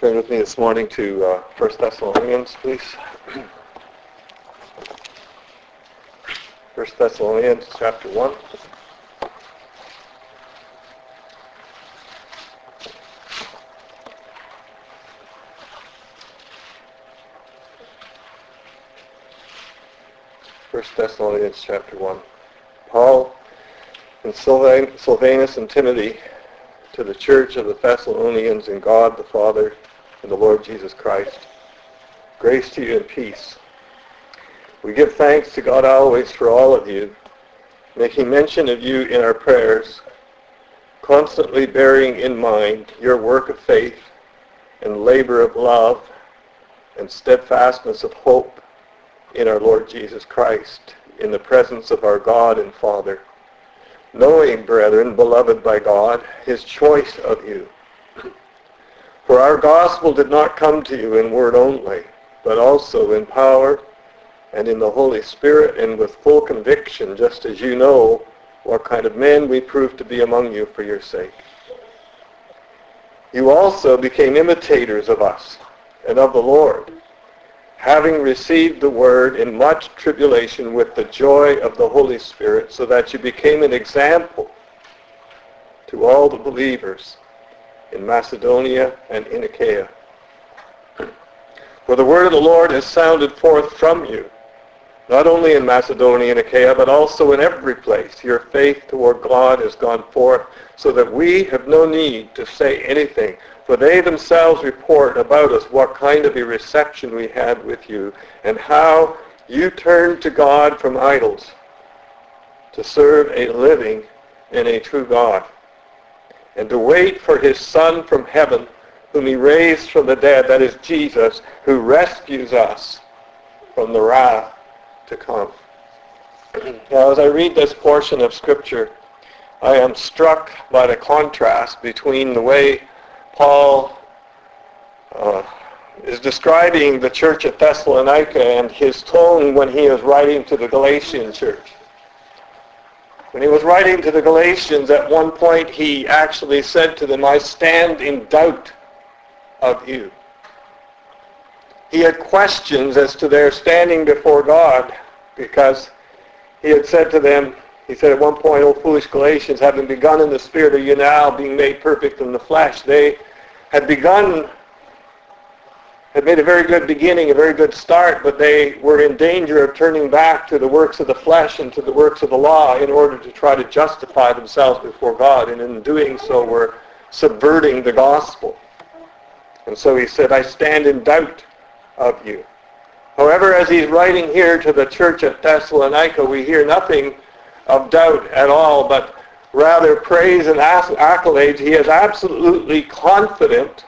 Turn with me this morning to 1 Thessalonians, please. 1 Thessalonians chapter 1. First Thessalonians chapter 1. Paul and Silvanus and Timothy, to the church of the Thessalonians in God the Father and the Lord Jesus Christ. Grace to you and peace. We give thanks to God always for all of you, making mention of you in our prayers, constantly bearing in mind your work of faith and labor of love and steadfastness of hope in our Lord Jesus Christ, in the presence of our God and Father. Knowing, brethren, beloved by God, his choice of you. For our gospel did not come to you in word only, but also in power and in the Holy Spirit and with full conviction, just as you know what kind of men we proved to be among you for your sake. You also became imitators of us and of the Lord, having received the word in much tribulation with the joy of the Holy Spirit, so that you became an example to all the believers in Macedonia and in Achaia. For the word of the Lord has sounded forth from you, not only in Macedonia and Achaia, but also in every place. Your faith toward God has gone forth, so that we have no need to say anything. For they themselves report about us what kind of a reception we had with you, and how you turned to God from idols to serve a living and a true God, and to wait for his Son from heaven, whom he raised from the dead, that is Jesus, who rescues us from the wrath to come. Now, as I read this portion of Scripture, I am struck by the contrast between the way Paul is describing the church at Thessalonica and his tone when he is writing to the Galatian church. When he was writing to the Galatians, at one point he actually said to them, I stand in doubt of you. He had questions as to their standing before God, because he had said to them, he said at one point, O foolish Galatians, having begun in the Spirit, are you now being made perfect in the flesh? They had made a very good beginning, a very good start, but they were in danger of turning back to the works of the flesh and to the works of the law in order to try to justify themselves before God. And in doing so, were subverting the gospel. And so he said, I stand in doubt of you. However, as he's writing here to the church at Thessalonica, we hear nothing of doubt at all, but rather praise and accolades. He is absolutely confident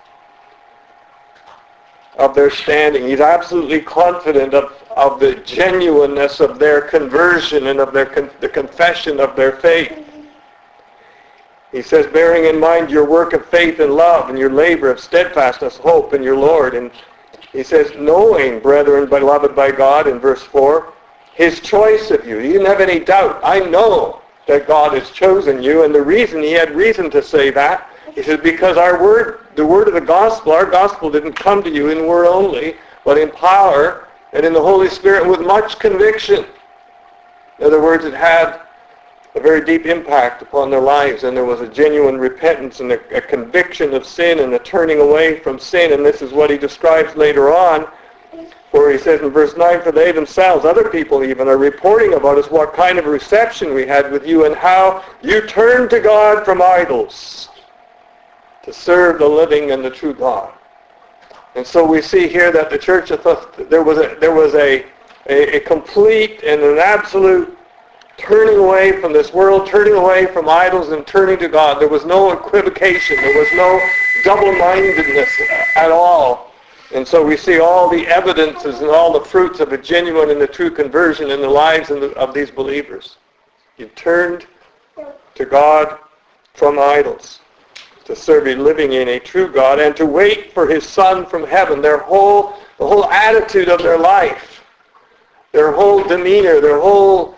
of their standing. He's absolutely confident of the genuineness of their conversion and of the confession of their faith. He says, bearing in mind your work of faith and love and your labor of steadfastness, hope in your Lord. And he says, knowing, brethren, beloved by God, in verse 4, his choice of you. He didn't have any doubt. I know that God has chosen you. And the reason, he had reason to say that, he said, because the word of the gospel, our gospel didn't come to you in word only, but in power and in the Holy Spirit with much conviction. In other words, it had a very deep impact upon their lives, and there was a genuine repentance and a conviction of sin and a turning away from sin. And this is what he describes later on, where he says in verse 9, for they themselves, other people even, are reporting about us what kind of reception we had with you and how you turned to God from idols to serve the living and the true God. And so we see here that the church of there was a complete and an absolute turning away from this world, turning away from idols and turning to God. There was no equivocation. There was no double-mindedness at all. And so we see all the evidences and all the fruits of a genuine and a true conversion in the lives of these believers. You turned to God from idols to serve a living in a true God and to wait for his Son from heaven. The whole attitude of their life, their whole demeanor, their whole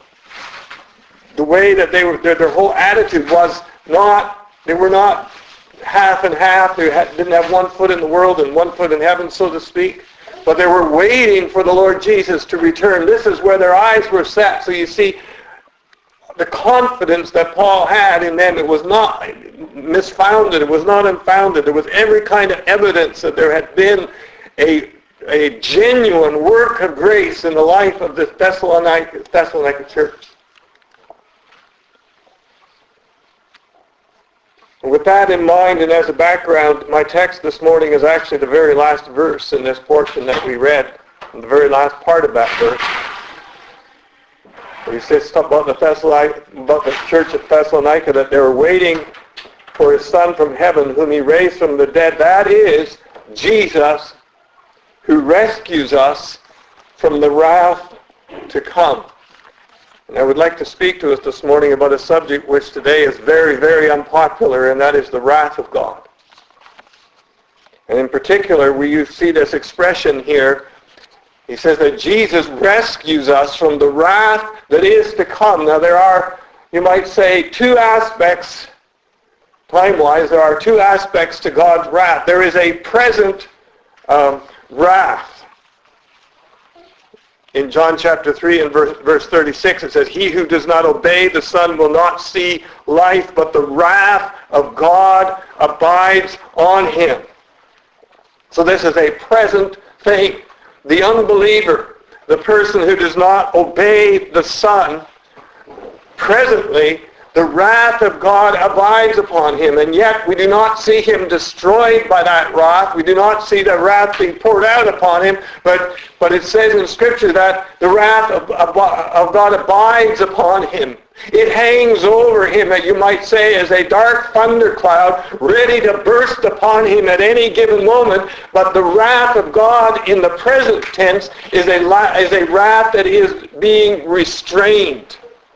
the way that they were, their whole attitude was not, they were not half and half. They didn't have one foot in the world and one foot in heaven, so to speak. But they were waiting for the Lord Jesus to return. This is where their eyes were set. So you see, the confidence that Paul had in them, it was not misfounded. It was not unfounded. There was every kind of evidence that there had been a genuine work of grace in the life of the Thessalonica church. And with that in mind and as a background, my text this morning is actually the very last verse in this portion that we read, the very last part of that verse. He says about the church at Thessalonica, that they were waiting for his Son from heaven, whom he raised from the dead. That is Jesus, who rescues us from the wrath to come. And I would like to speak to us this morning about a subject which today is very, very unpopular, and that is the wrath of God. And in particular, you see this expression here. He says that Jesus rescues us from the wrath that is to come. Now there are, you might say, two aspects, time-wise, there are two aspects to God's wrath. There is a present wrath. In John chapter 3 and verse 36, it says, "He who does not obey the Son will not see life, but the wrath of God abides on him." So this is a present thing. The unbeliever, the person who does not obey the Son, presently the wrath of God abides upon him, and yet we do not see him destroyed by that wrath. We do not see the wrath being poured out upon him, but it says in Scripture that the wrath of God abides upon him. It hangs over him, you might say, as a dark thundercloud, ready to burst upon him at any given moment. But the wrath of God in the present tense is a wrath that is being restrained.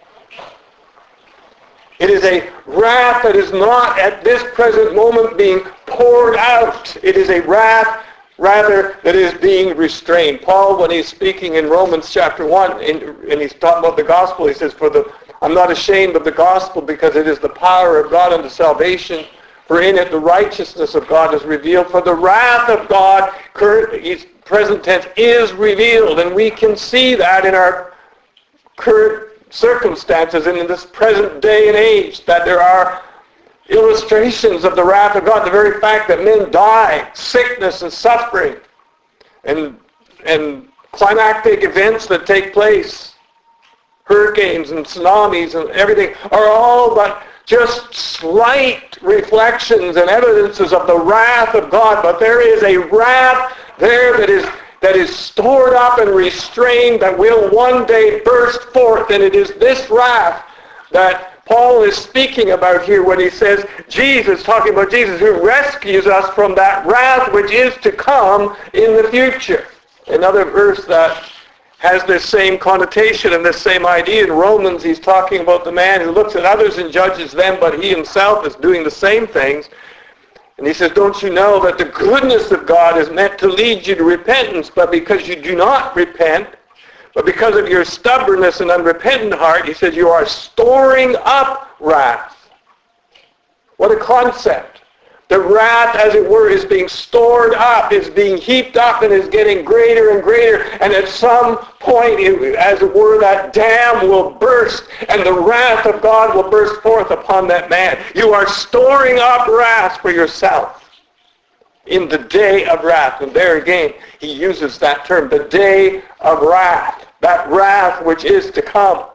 It is a wrath that is not at this present moment being poured out. It is a wrath, rather, that is being restrained. Paul, when he's speaking in Romans chapter 1, and he's talking about the gospel, he says, I'm not ashamed of the gospel, because it is the power of God unto salvation. For in it the righteousness of God is revealed. For the wrath of God, present tense, is revealed. And we can see that in our current circumstances and in this present day and age, that there are illustrations of the wrath of God. The very fact that men die, sickness and suffering, and climactic events that take place, hurricanes and tsunamis and everything, are all but just slight reflections and evidences of the wrath of God. But there is a wrath there that is stored up and restrained, that will one day burst forth. And it is this wrath that Paul is speaking about here when he says, talking about Jesus, who rescues us from that wrath which is to come in the future. Another verse that has this same connotation and this same idea. In Romans, he's talking about the man who looks at others and judges them, but he himself is doing the same things. And he says, don't you know that the goodness of God is meant to lead you to repentance, but because you do not repent, but because of your stubbornness and unrepentant heart, he says, you are storing up wrath. What a concept. The wrath, as it were, is being stored up, is being heaped up, and is getting greater and greater. And at some point, as it were, that dam will burst, and the wrath of God will burst forth upon that man. You are storing up wrath for yourself in the day of wrath. And there again, he uses that term, the day of wrath, that wrath which is to come.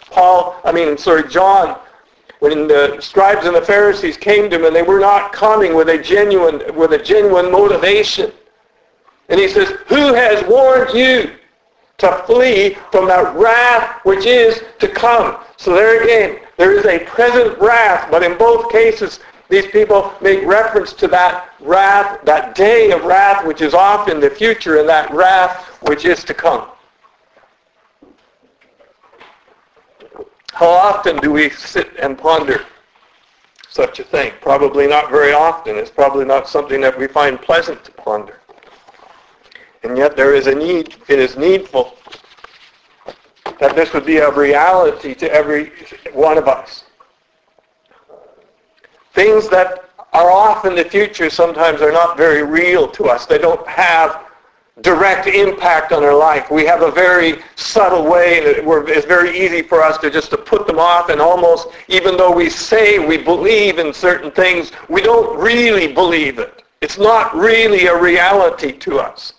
John, when the scribes and the Pharisees came to him, and they were not coming with a genuine motivation. And he says, who has warned you to flee from that wrath which is to come? So there again, there is a present wrath, but in both cases, these people make reference to that wrath, that day of wrath which is off in the future, and that wrath which is to come. How often do we sit and ponder such a thing? Probably not very often. It's probably not something that we find pleasant to ponder. And yet there is a need, it is needful that this would be a reality to every one of us. Things that are often the future sometimes are not very real to us. They don't have direct impact on our life. We have a very subtle way, and it's very easy for us to put them off, and almost, even though we say we believe in certain things, we don't really believe it. It's not really a reality to us.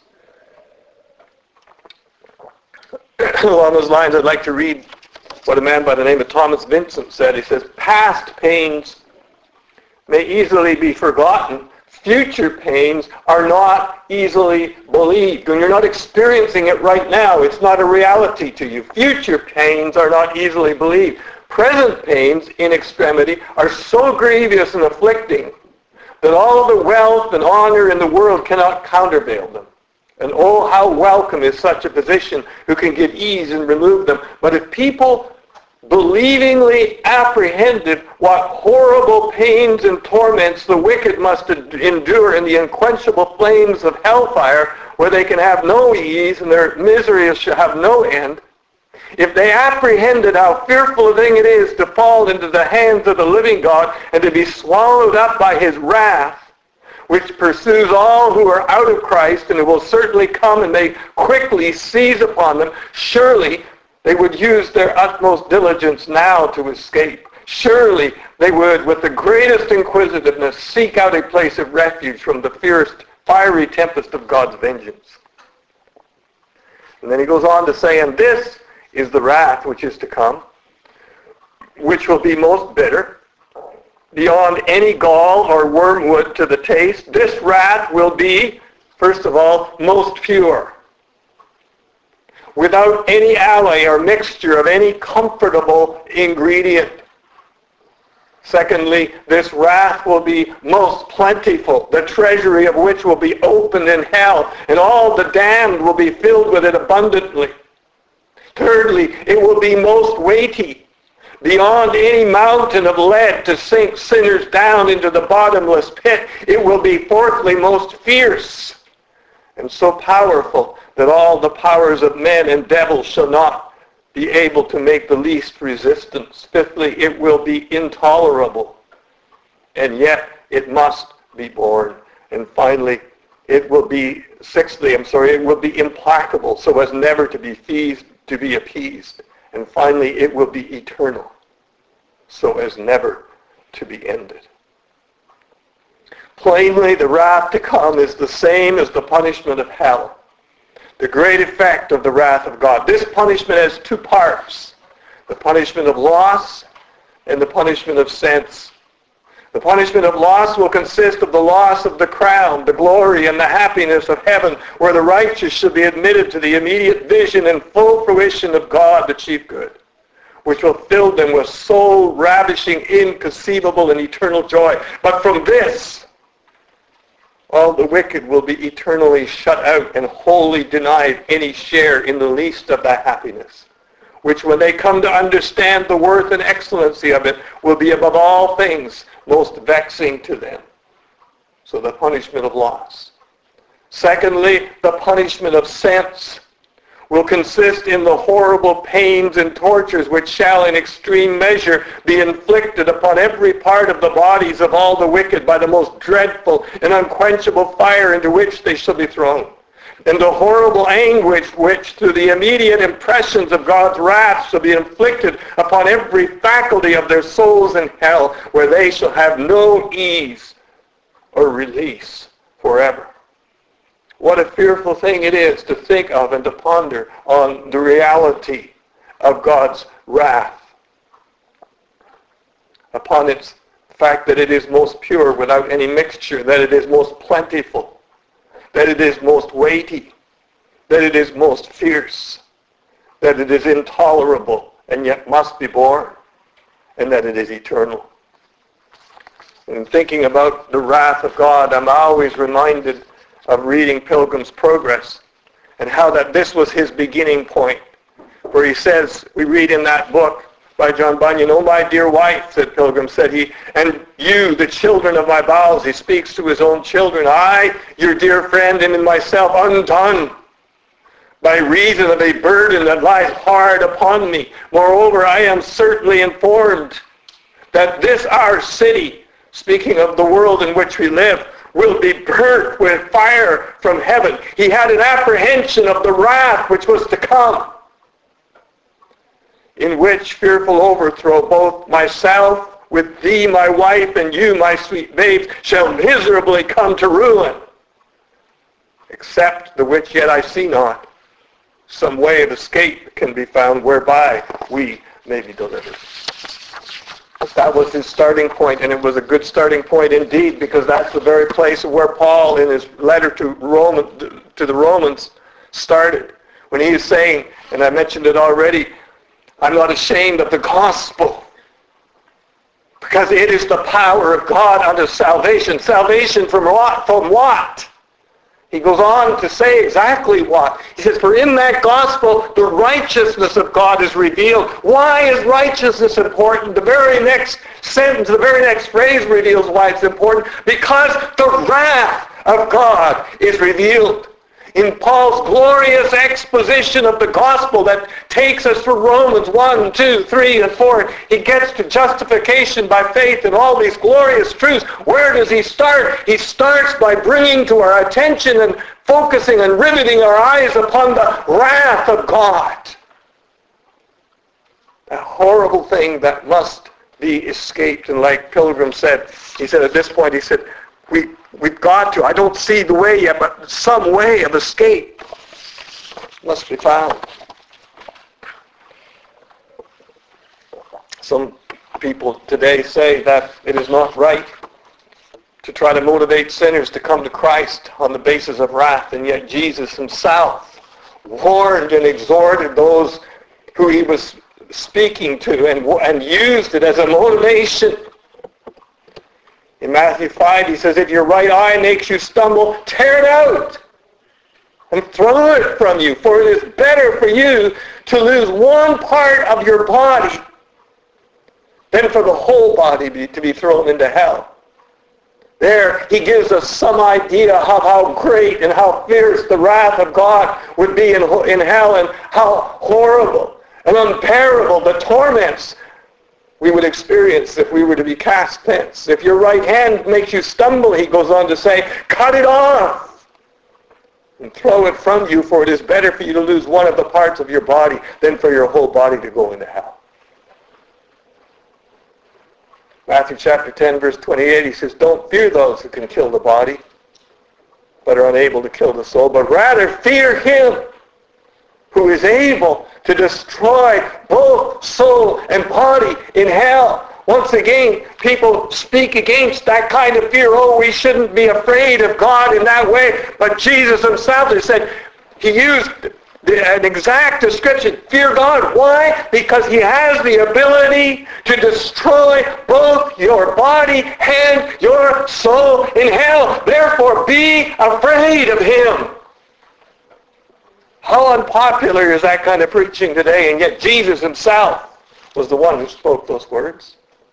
Along those lines, I'd like to read what a man by the name of Thomas Vincent said. He says, past pains may easily be forgotten. Future pains are not easily believed. When you're not experiencing it right now, it's not a reality to you. Future pains are not easily believed. Present pains in extremity are so grievous and afflicting that all the wealth and honor in the world cannot countervail them. And oh, how welcome is such a physician who can give ease and remove them. But if people believingly apprehended what horrible pains and torments the wicked must endure in the unquenchable flames of hellfire, where they can have no ease and their miseries shall have no end, if they apprehended how fearful a thing it is to fall into the hands of the living God and to be swallowed up by his wrath, which pursues all who are out of Christ, and it will certainly come and may quickly seize upon them, surely they would use their utmost diligence now to escape. Surely they would, with the greatest inquisitiveness, seek out a place of refuge from the fierce, fiery tempest of God's vengeance. And then he goes on to say, and this is the wrath which is to come, which will be most bitter, beyond any gall or wormwood to the taste. This wrath will be, first of all, most pure, without any alloy or mixture of any comfortable ingredient. Secondly, this wrath will be most plentiful, the treasury of which will be opened in hell, and all the damned will be filled with it abundantly. Thirdly, it will be most weighty, beyond any mountain of lead to sink sinners down into the bottomless pit. It will be, fourthly, most fierce, and so powerful that all the powers of men and devils shall not be able to make the least resistance. Fifthly, it will be intolerable, and yet it must be borne. And finally, it will be implacable, so as never to be appeased. And finally, it will be eternal, so as never to be ended. Plainly, the wrath to come is the same as the punishment of hell. The great effect of the wrath of God. This punishment has two parts: the punishment of loss and the punishment of sense. The punishment of loss will consist of the loss of the crown, the glory, and the happiness of heaven, where the righteous should be admitted to the immediate vision and full fruition of God, the chief good, which will fill them with soul-ravishing, inconceivable, and eternal joy. But from this, all the wicked will be eternally shut out and wholly denied any share in the least of that happiness, which when they come to understand the worth and excellency of it, will be above all things most vexing to them. So the punishment of loss. Secondly, the punishment of sense will consist in the horrible pains and tortures which shall in extreme measure be inflicted upon every part of the bodies of all the wicked by the most dreadful and unquenchable fire into which they shall be thrown. And the horrible anguish which through the immediate impressions of God's wrath shall be inflicted upon every faculty of their souls in hell, where they shall have no ease or release forever. What a fearful thing it is to think of and to ponder on the reality of God's wrath, upon its fact that it is most pure without any mixture, that it is most plentiful, that it is most weighty, that it is most fierce, that it is intolerable and yet must be borne, and that it is eternal. In thinking about the wrath of God, I'm always reminded of reading Pilgrim's Progress and how that this was his beginning point, where he says, we read in that book by John Bunyan, "Oh, my dear wife," said Pilgrim, said he, "and you, the children of my bowels," he speaks to his own children, "I, your dear friend, am in myself undone by reason of a burden that lies hard upon me. Moreover, I am certainly informed that this our city, speaking of the world in which we live, will be burnt with fire from heaven. He had an apprehension of the wrath which was to come, in which fearful overthrow both myself with thee, my wife, and you, my sweet babes, shall miserably come to ruin, except the which yet I see not, some way of escape can be found whereby we may be delivered. That was his starting point, and it was a good starting point indeed, because that's the very place where Paul, in his letter to the Romans, started. When he is saying, and I mentioned it already, I'm not ashamed of the gospel, because it is the power of God unto salvation. Salvation from what? From what? He goes on to say exactly what. He says, for in that gospel, the righteousness of God is revealed. Why is righteousness important? The very next sentence, the very next phrase reveals why it's important. Because the wrath of God is revealed. In Paul's glorious exposition of the gospel that takes us through Romans 1, 2, 3, and 4, he gets to justification by faith and all these glorious truths. Where does he start? He starts by bringing to our attention and focusing and riveting our eyes upon the wrath of God. A horrible thing that must be escaped. And like Pilgrim said, he said at this point, he said, We've got to. I don't see the way yet, but some way of escape must be found. Some people today say that it is not right to try to motivate sinners to come to Christ on the basis of wrath, and yet Jesus himself warned and exhorted those who he was speaking to and used it as a motivation. In Matthew 5, he says, if your right eye makes you stumble, tear it out and throw it from you. For it is better for you to lose one part of your body than for the whole body to be thrown into hell. There, he gives us some idea of how great and how fierce the wrath of God would be in hell, and how horrible and unbearable the torments we would experience if we were to be cast thence. If your right hand makes you stumble, he goes on to say, cut it off and throw it from you, for it is better for you to lose one of the parts of your body than for your whole body to go into hell. Matthew chapter 10, verse 28, he says, don't fear those who can kill the body, but are unable to kill the soul, but rather fear him who is able to destroy both soul and body in hell. Once again, people speak against that kind of fear. Oh, we shouldn't be afraid of God in that way. But Jesus himself has said, he used an exact description. Fear God. Why? Because he has the ability to destroy both your body and your soul in hell. Therefore, be afraid of him. How unpopular is that kind of preaching today? And yet Jesus himself was the one who spoke those words.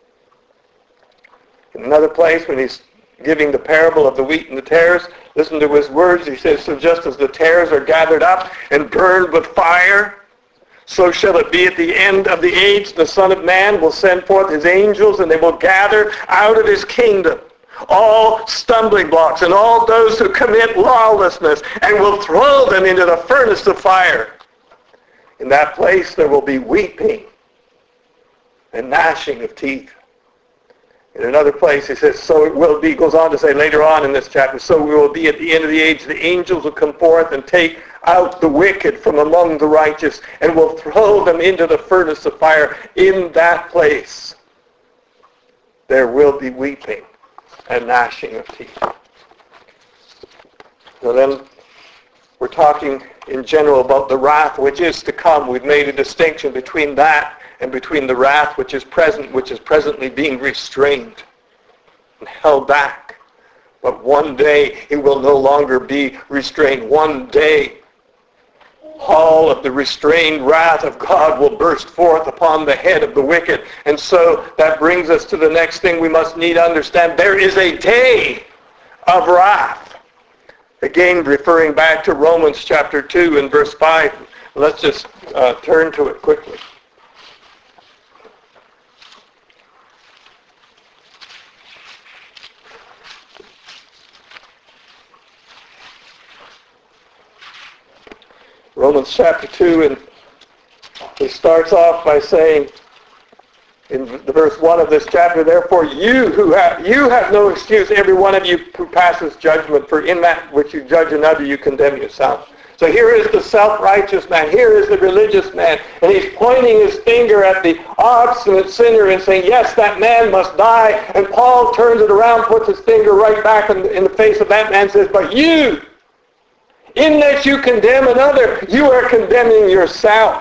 In another place, when he's giving the parable of the wheat and the tares, listen to his words. He says, so just as the tares are gathered up and burned with fire, so shall it be at the end of the age. The Son of Man will send forth his angels, and they will gather out of his kingdom all stumbling blocks and all those who commit lawlessness, and will throw them into the furnace of fire. In that place there will be weeping and gnashing of teeth. In another place he says, so it will be, goes on to say later on in this chapter, so we will be at the end of the age. The angels will come forth and take out the wicked from among the righteous, and will throw them into the furnace of fire. In that place there will be weeping and gnashing of teeth. So then we're talking in general about the wrath which is to come. We've made a distinction between that and between the wrath which is present, which is presently being restrained and held back. But one day it will no longer be restrained. One day all of the restrained wrath of God will burst forth upon the head of the wicked. And so that brings us to the next thing we must need to understand. There is a day of wrath. Again, referring back to Romans chapter 2 and verse 5. Let's just turn to it quickly. Romans chapter 2, and he starts off by saying, in the verse 1 of this chapter, therefore you have no excuse, every one of you who passes judgment, for in that which you judge another you condemn yourself. So here is the self-righteous man, here is the religious man, and he's pointing his finger at the obstinate sinner and saying, yes, that man must die. And Paul turns it around, puts his finger right back in the face of that man and says, but you, in that you condemn another, you are condemning yourself.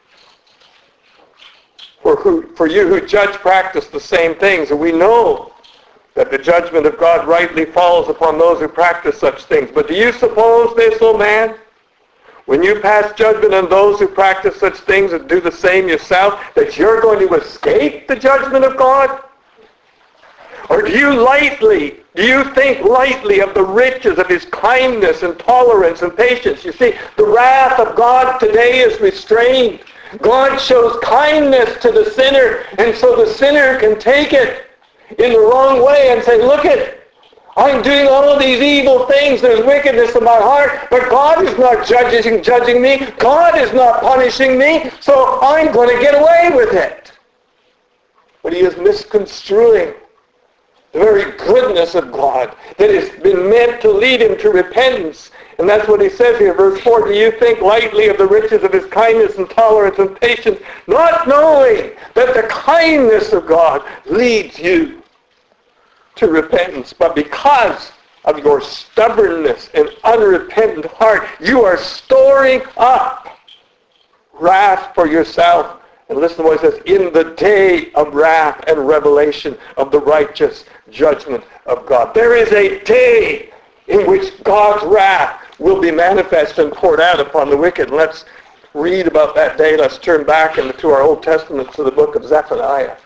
For you who judge practice the same things. And we know that the judgment of God rightly falls upon those who practice such things. But do you suppose this, O man, when you pass judgment on those who practice such things and do the same yourself, that you're going to escape the judgment of God? Or do you think lightly of the riches of his kindness and tolerance and patience? You see, the wrath of God today is restrained. God shows kindness to the sinner, and so the sinner can take it in the wrong way and say, look I'm doing all of these evil things, there's wickedness in my heart, but God is not judging me, God is not punishing me, so I'm going to get away with it. But he is misconstruing the very goodness of God that has been meant to lead him to repentance. And that's what he says here, verse 4, do you think lightly of the riches of his kindness and tolerance and patience, not knowing that the kindness of God leads you to repentance, but because of your stubbornness and unrepentant heart, you are storing up wrath for yourself. And listen to what he says, in the day of wrath and revelation of the righteous judgment of God. There is a day in which God's wrath will be manifest and poured out upon the wicked. Let's read about that day. Let's turn back into our Old Testament to the book of Zephaniah.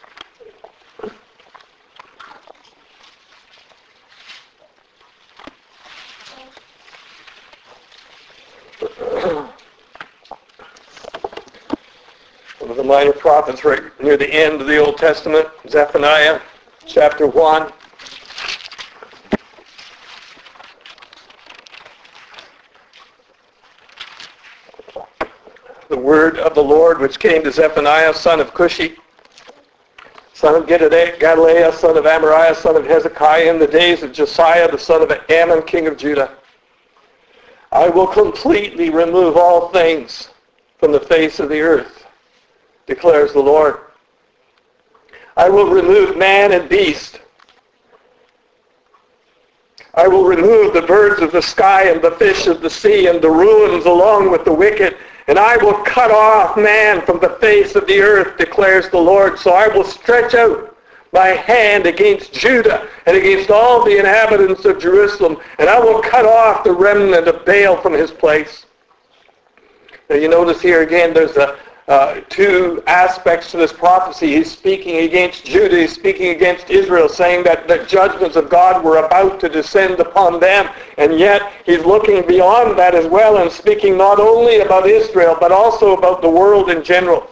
One of the minor prophets right near the end of the Old Testament, Zephaniah chapter 1. The word of the Lord which came to Zephaniah, son of Cushi, son of Gedaliah, son of Amariah, son of Hezekiah, in the days of Josiah, the son of Ammon, king of Judah. I will completely remove all things from the face of the earth, declares the Lord. I will remove man and beast. I will remove the birds of the sky and the fish of the sea and the ruins along with the wicked. And I will cut off man from the face of the earth, declares the Lord. So I will stretch out my hand against Judah and against all the inhabitants of Jerusalem, and I will cut off the remnant of Baal from his place. Now you notice here again there's two aspects to this prophecy. He's speaking against Judah, he's speaking against Israel, saying that the judgments of God were about to descend upon them. And yet he's looking beyond that as well and speaking not only about Israel, but also about the world in general.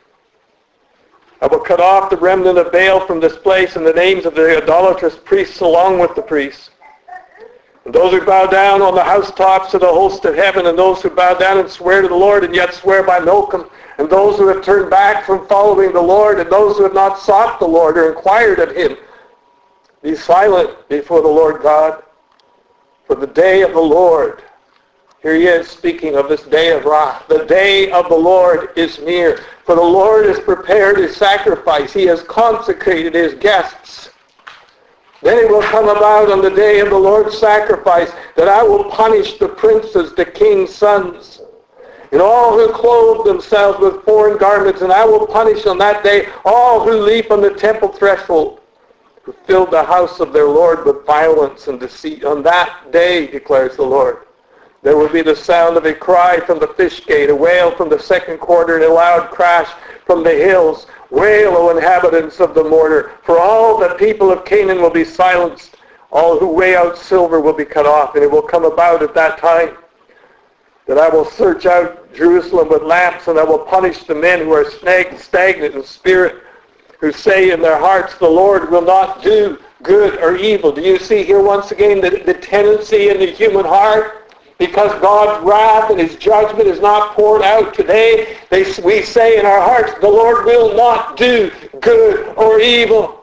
I will cut off the remnant of Baal from this place, and the names of the idolatrous priests along with the priests. And those who bow down on the housetops of the host of heaven, and those who bow down and swear to the Lord and yet swear by Milcom, and those who have turned back from following the Lord, and those who have not sought the Lord or inquired of him, be silent before the Lord God. For the day of the Lord, here he is speaking of this day of wrath. The day of the Lord is near. For the Lord has prepared his sacrifice. He has consecrated his guests. Then it will come about on the day of the Lord's sacrifice that I will punish the princes, the king's sons, and all who clothe themselves with foreign garments. And I will punish on that day all who leap on the temple threshold, who filled the house of their Lord with violence and deceit. On that day, declares the Lord, there will be the sound of a cry from the fish gate, a wail from the second quarter, and a loud crash from the hills. Wail, O inhabitants of the mortar, for all the people of Canaan will be silenced. All who weigh out silver will be cut off. And it will come about at that time that I will search out Jerusalem with lamps, and I will punish the men who are stagnant in spirit, who say in their hearts, the Lord will not do good or evil. Do you see here once again the tendency in the human heart? because God's wrath and his judgment is not poured out today. We say in our hearts, the Lord will not do good or evil.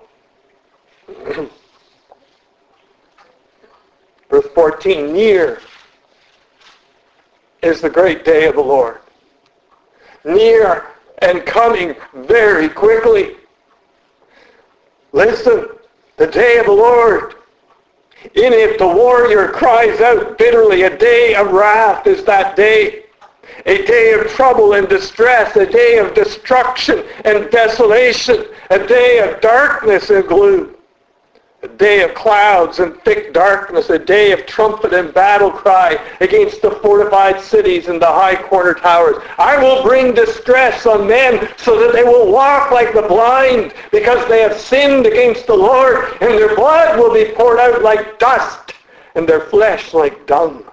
Verse 14, near is the great day of the Lord. Near and coming very quickly. Listen, the day of the Lord. In it the warrior cries out bitterly. A day of wrath is that day. A day of trouble and distress. A day of destruction and desolation. A day of darkness and gloom. A day of clouds and thick darkness. A day of trumpet and battle cry against the fortified cities and the high corner towers. I will bring distress on men so that they will walk like the blind because they have sinned against the Lord, and their blood will be poured out like dust and their flesh like dung.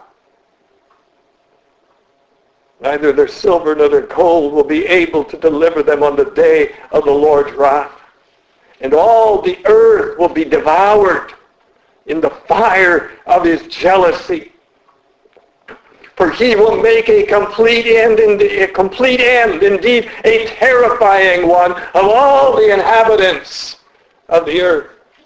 Neither their silver nor their gold will be able to deliver them on the day of the Lord's wrath. And all the earth will be devoured in the fire of his jealousy. For he will make a complete end, indeed a terrifying one, of all the inhabitants of the earth.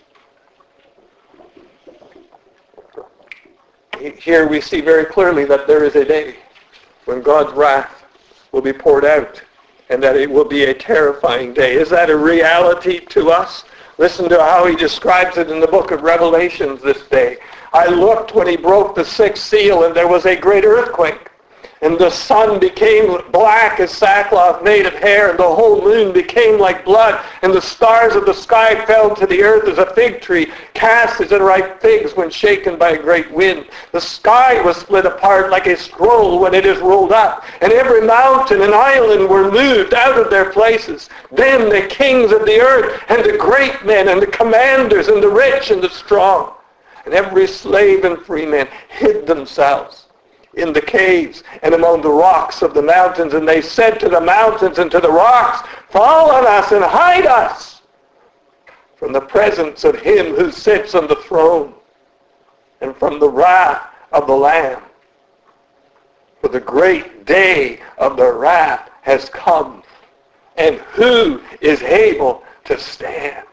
Here we see very clearly that there is a day when God's wrath will be poured out, and that it will be a terrifying day. Is that a reality to us? Listen to how he describes it in the book of Revelations this day. I looked when he broke the sixth seal, and there was a great earthquake. And the sun became black as sackcloth made of hair, and the whole moon became like blood, and the stars of the sky fell to the earth as a fig tree casts its unripe figs when shaken by a great wind. The sky was split apart like a scroll when it is rolled up, and every mountain and island were moved out of their places. Then the kings of the earth, and the great men, and the commanders, and the rich, and the strong, and every slave and free man hid themselves in the caves and among the rocks of the mountains. And they said to the mountains and to the rocks, fall on us and hide us from the presence of him who sits on the throne and from the wrath of the Lamb. For the great day of the wrath has come, and who is able to stand?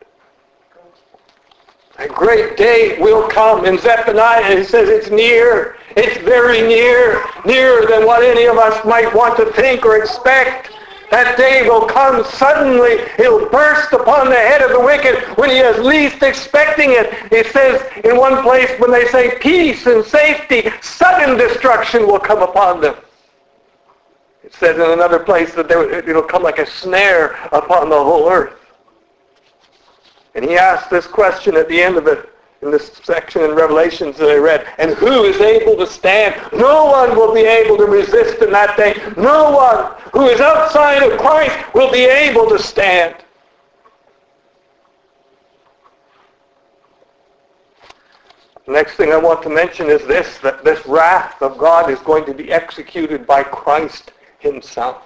A great day will come. In Zephaniah it says it's near. It's very near. Nearer than what any of us might want to think or expect. That day will come suddenly. It'll burst upon the head of the wicked when he is least expecting it. It says in one place when they say peace and safety, sudden destruction will come upon them. It says in another place that it'll come like a snare upon the whole earth. And he asked this question at the end of it, in this section in Revelations that I read. And who is able to stand? No one will be able to resist in that day. No one who is outside of Christ will be able to stand. The next thing I want to mention is this, that this wrath of God is going to be executed by Christ himself.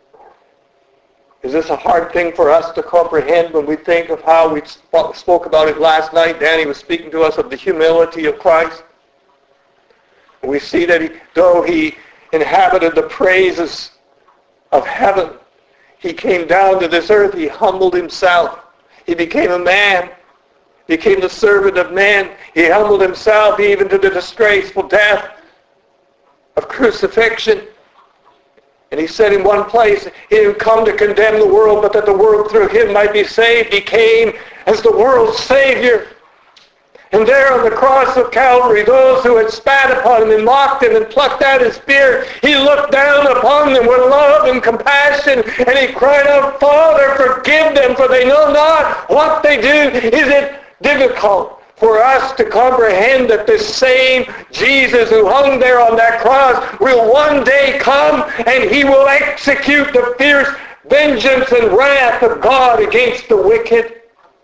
Is this a hard thing for us to comprehend when we think of how we spoke about it last night? Danny was speaking to us of the humility of Christ. We see that though he inhabited the praises of heaven, he came down to this earth. He humbled himself. He became a man. He became the servant of man. He humbled himself even to the disgraceful death of crucifixion. And he said in one place, he didn't come to condemn the world, but that the world through him might be saved. He came as the world's Savior. And there on the cross of Calvary, those who had spat upon him and mocked him and plucked out his beard, he looked down upon them with love and compassion, and he cried out, Father, forgive them, for they know not what they do. Is it difficult for us to comprehend that this same Jesus who hung there on that cross will one day come and he will execute the fierce vengeance and wrath of God against the wicked?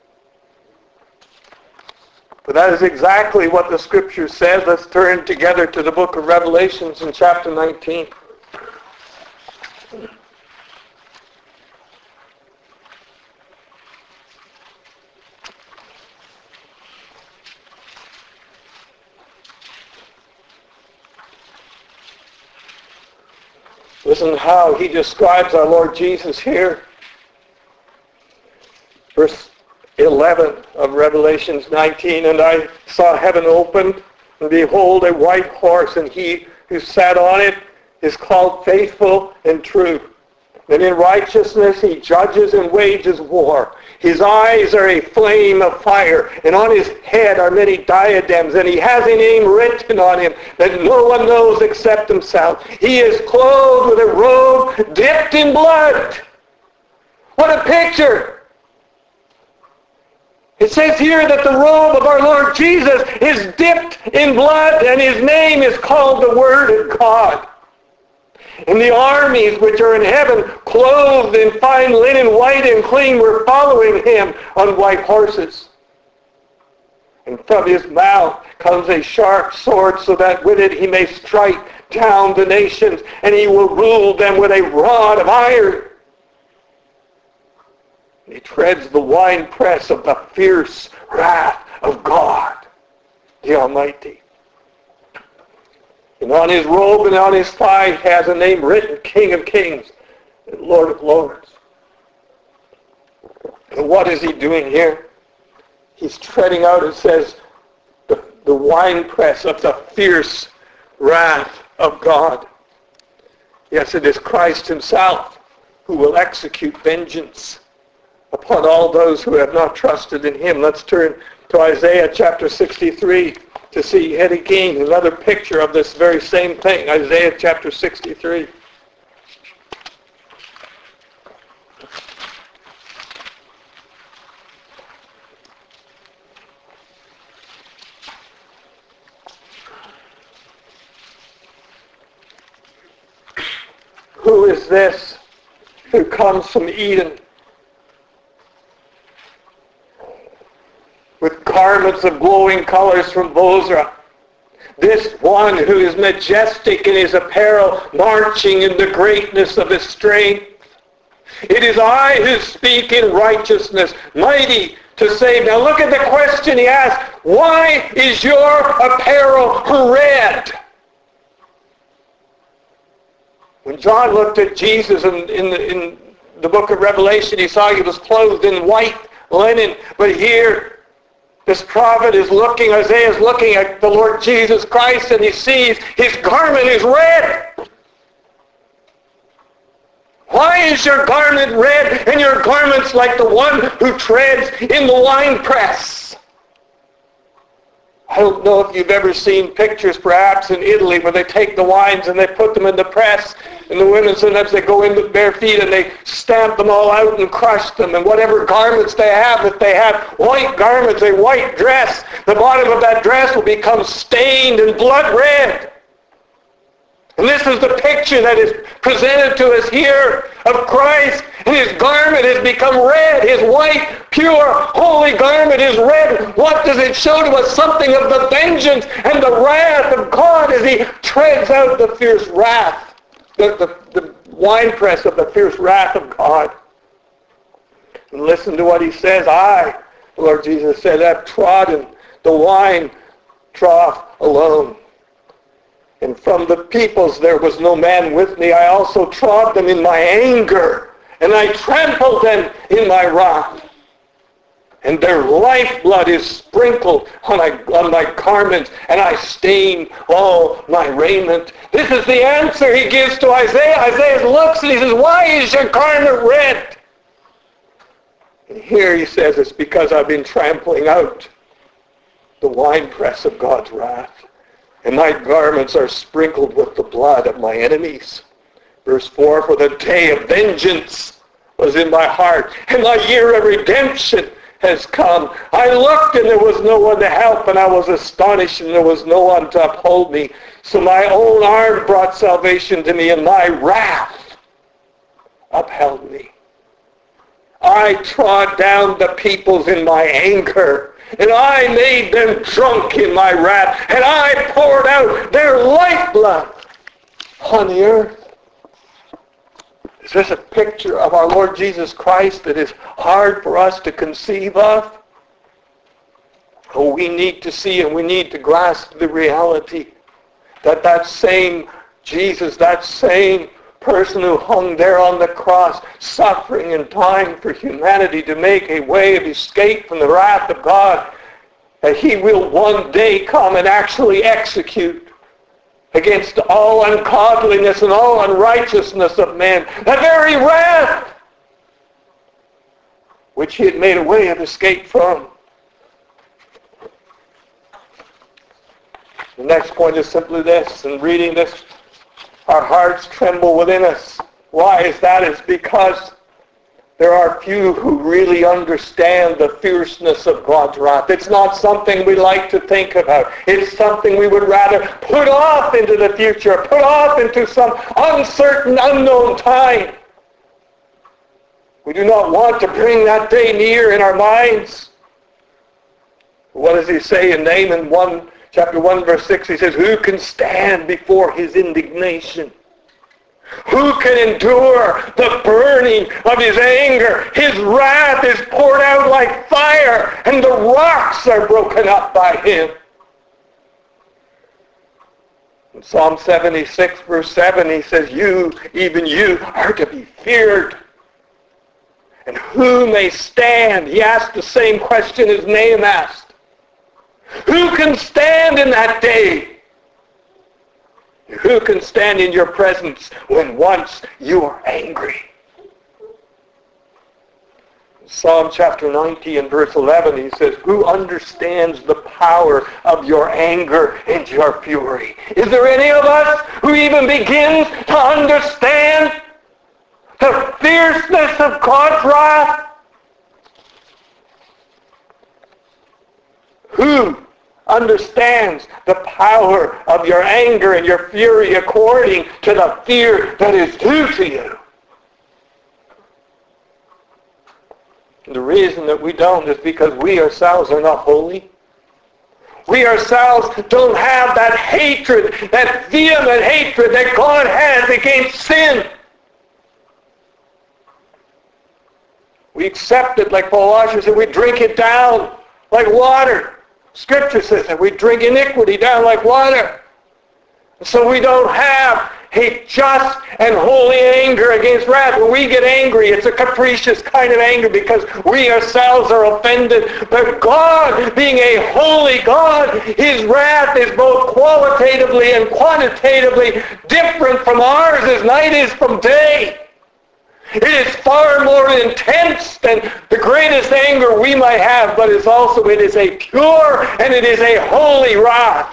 But that is exactly what the Scripture says. Let's turn together to the book of Revelations in chapter 19. Listen how he describes our Lord Jesus here. Verse 11 of Revelation 19, and I saw heaven opened, and behold, a white horse, and he who sat on it is called Faithful and True. And in righteousness he judges and wages war. His eyes are a flame of fire, and on his head are many diadems, and he has a name written on him that no one knows except himself. He is clothed with a robe dipped in blood. What a picture! It says here that the robe of our Lord Jesus is dipped in blood, and his name is called the Word of God. And the armies which are in heaven, clothed in fine linen, white and clean, were following him on white horses. And from his mouth comes a sharp sword, so that with it he may strike down the nations, and he will rule them with a rod of iron. He treads the winepress of the fierce wrath of God, the Almighty. And on his robe and on his thigh has a name written, King of Kings and Lord of Lords. And what is he doing here? He's treading out, it says, the winepress of the fierce wrath of God. Yes, it is Christ himself who will execute vengeance upon all those who have not trusted in him. Let's turn to Isaiah chapter 63 to see yet again another picture of this very same thing. Isaiah chapter 63. Who is this who comes from Eden with garments of glowing colors from Bozrah? This one who is majestic in his apparel, marching in the greatness of his strength. It is I who speak in righteousness, mighty to save. Now look at the question he asks. Why is your apparel red? When John looked at Jesus in the book of Revelation, he saw he was clothed in white linen. But here, this prophet is looking, Isaiah is looking at the Lord Jesus Christ, and he sees his garment is red. Why is your garment red and your garment's like the one who treads in the winepress? I don't know if you've ever seen pictures perhaps in Italy where they take the wines and they put them in the press, and the women sometimes they go in with bare feet and they stamp them all out and crush them, and whatever garments they have, if they have white garments, a white dress, the bottom of that dress will become stained and blood red. And this is the picture that is presented to us here of Christ, and his garment has become red. His white, pure, holy garment is red. What does it show to us? Something of the vengeance and the wrath of God as he treads out the fierce wrath, the winepress of the fierce wrath of God. And listen to what he says. I, the Lord Jesus said, have trodden the wine trough alone. And from the peoples there was no man with me. I also trod them in my anger, and I trampled them in my wrath. And their lifeblood is sprinkled on my garments, and I stain all my raiment. This is the answer he gives to Isaiah. Isaiah looks and he says, why is your garment red? And here he says, it's because I've been trampling out the winepress of God's wrath. And my garments are sprinkled with the blood of my enemies. Verse 4, for the day of vengeance was in my heart, and my year of redemption has come. I looked, and there was no one to help, and I was astonished, and there was no one to uphold me. So my own arm brought salvation to me, and my wrath upheld me. I trod down the peoples in my anger, and I made them drunk in my wrath, and I poured out their lifeblood on the earth. Is this a picture of our Lord Jesus Christ that is hard for us to conceive of? Oh, we need to see and we need to grasp the reality that that same Jesus, that same person who hung there on the cross, suffering and dying for humanity to make a way of escape from the wrath of God, that he will one day come and actually execute against all ungodliness and all unrighteousness of man, the very wrath which he had made a way of escape from. The next point is simply this. In reading this, our hearts tremble within us. Why is that? It's because there are few who really understand the fierceness of God's wrath. It's not something we like to think about. It's something we would rather put off into the future, put off into some uncertain, unknown time. We do not want to bring that day near in our minds. What does he say in Nahum chapter 1, verse 6? He says, who can stand before his indignation? Who can endure the burning of his anger? His wrath is poured out like fire, and the rocks are broken up by him. In Psalm 76, verse 7, he says, you, even you, are to be feared. And who may stand? He asked the same question as Nahum asked. Who can stand in that day? Who can stand in your presence when once you are angry? Psalm chapter 90 and verse 11, he says, who understands the power of your anger and your fury? Is there any of us who even begins to understand the fierceness of God's wrath? Who understands the power of your anger and your fury according to the fear that is due to you? The reason that we don't is because we ourselves are not holy. We ourselves don't have that hatred, that vehement hatred that God has against sin. We accept it, like Paul Washer said, we drink it down like water. Scripture says that we drink iniquity down like water. So we don't have a just and holy anger against wrath. When we get angry, it's a capricious kind of anger because we ourselves are offended. But God, being a holy God, his wrath is both qualitatively and quantitatively different from ours as night is from day. It is far more intense than the greatest anger we might have, but it is a pure and it is a holy wrath.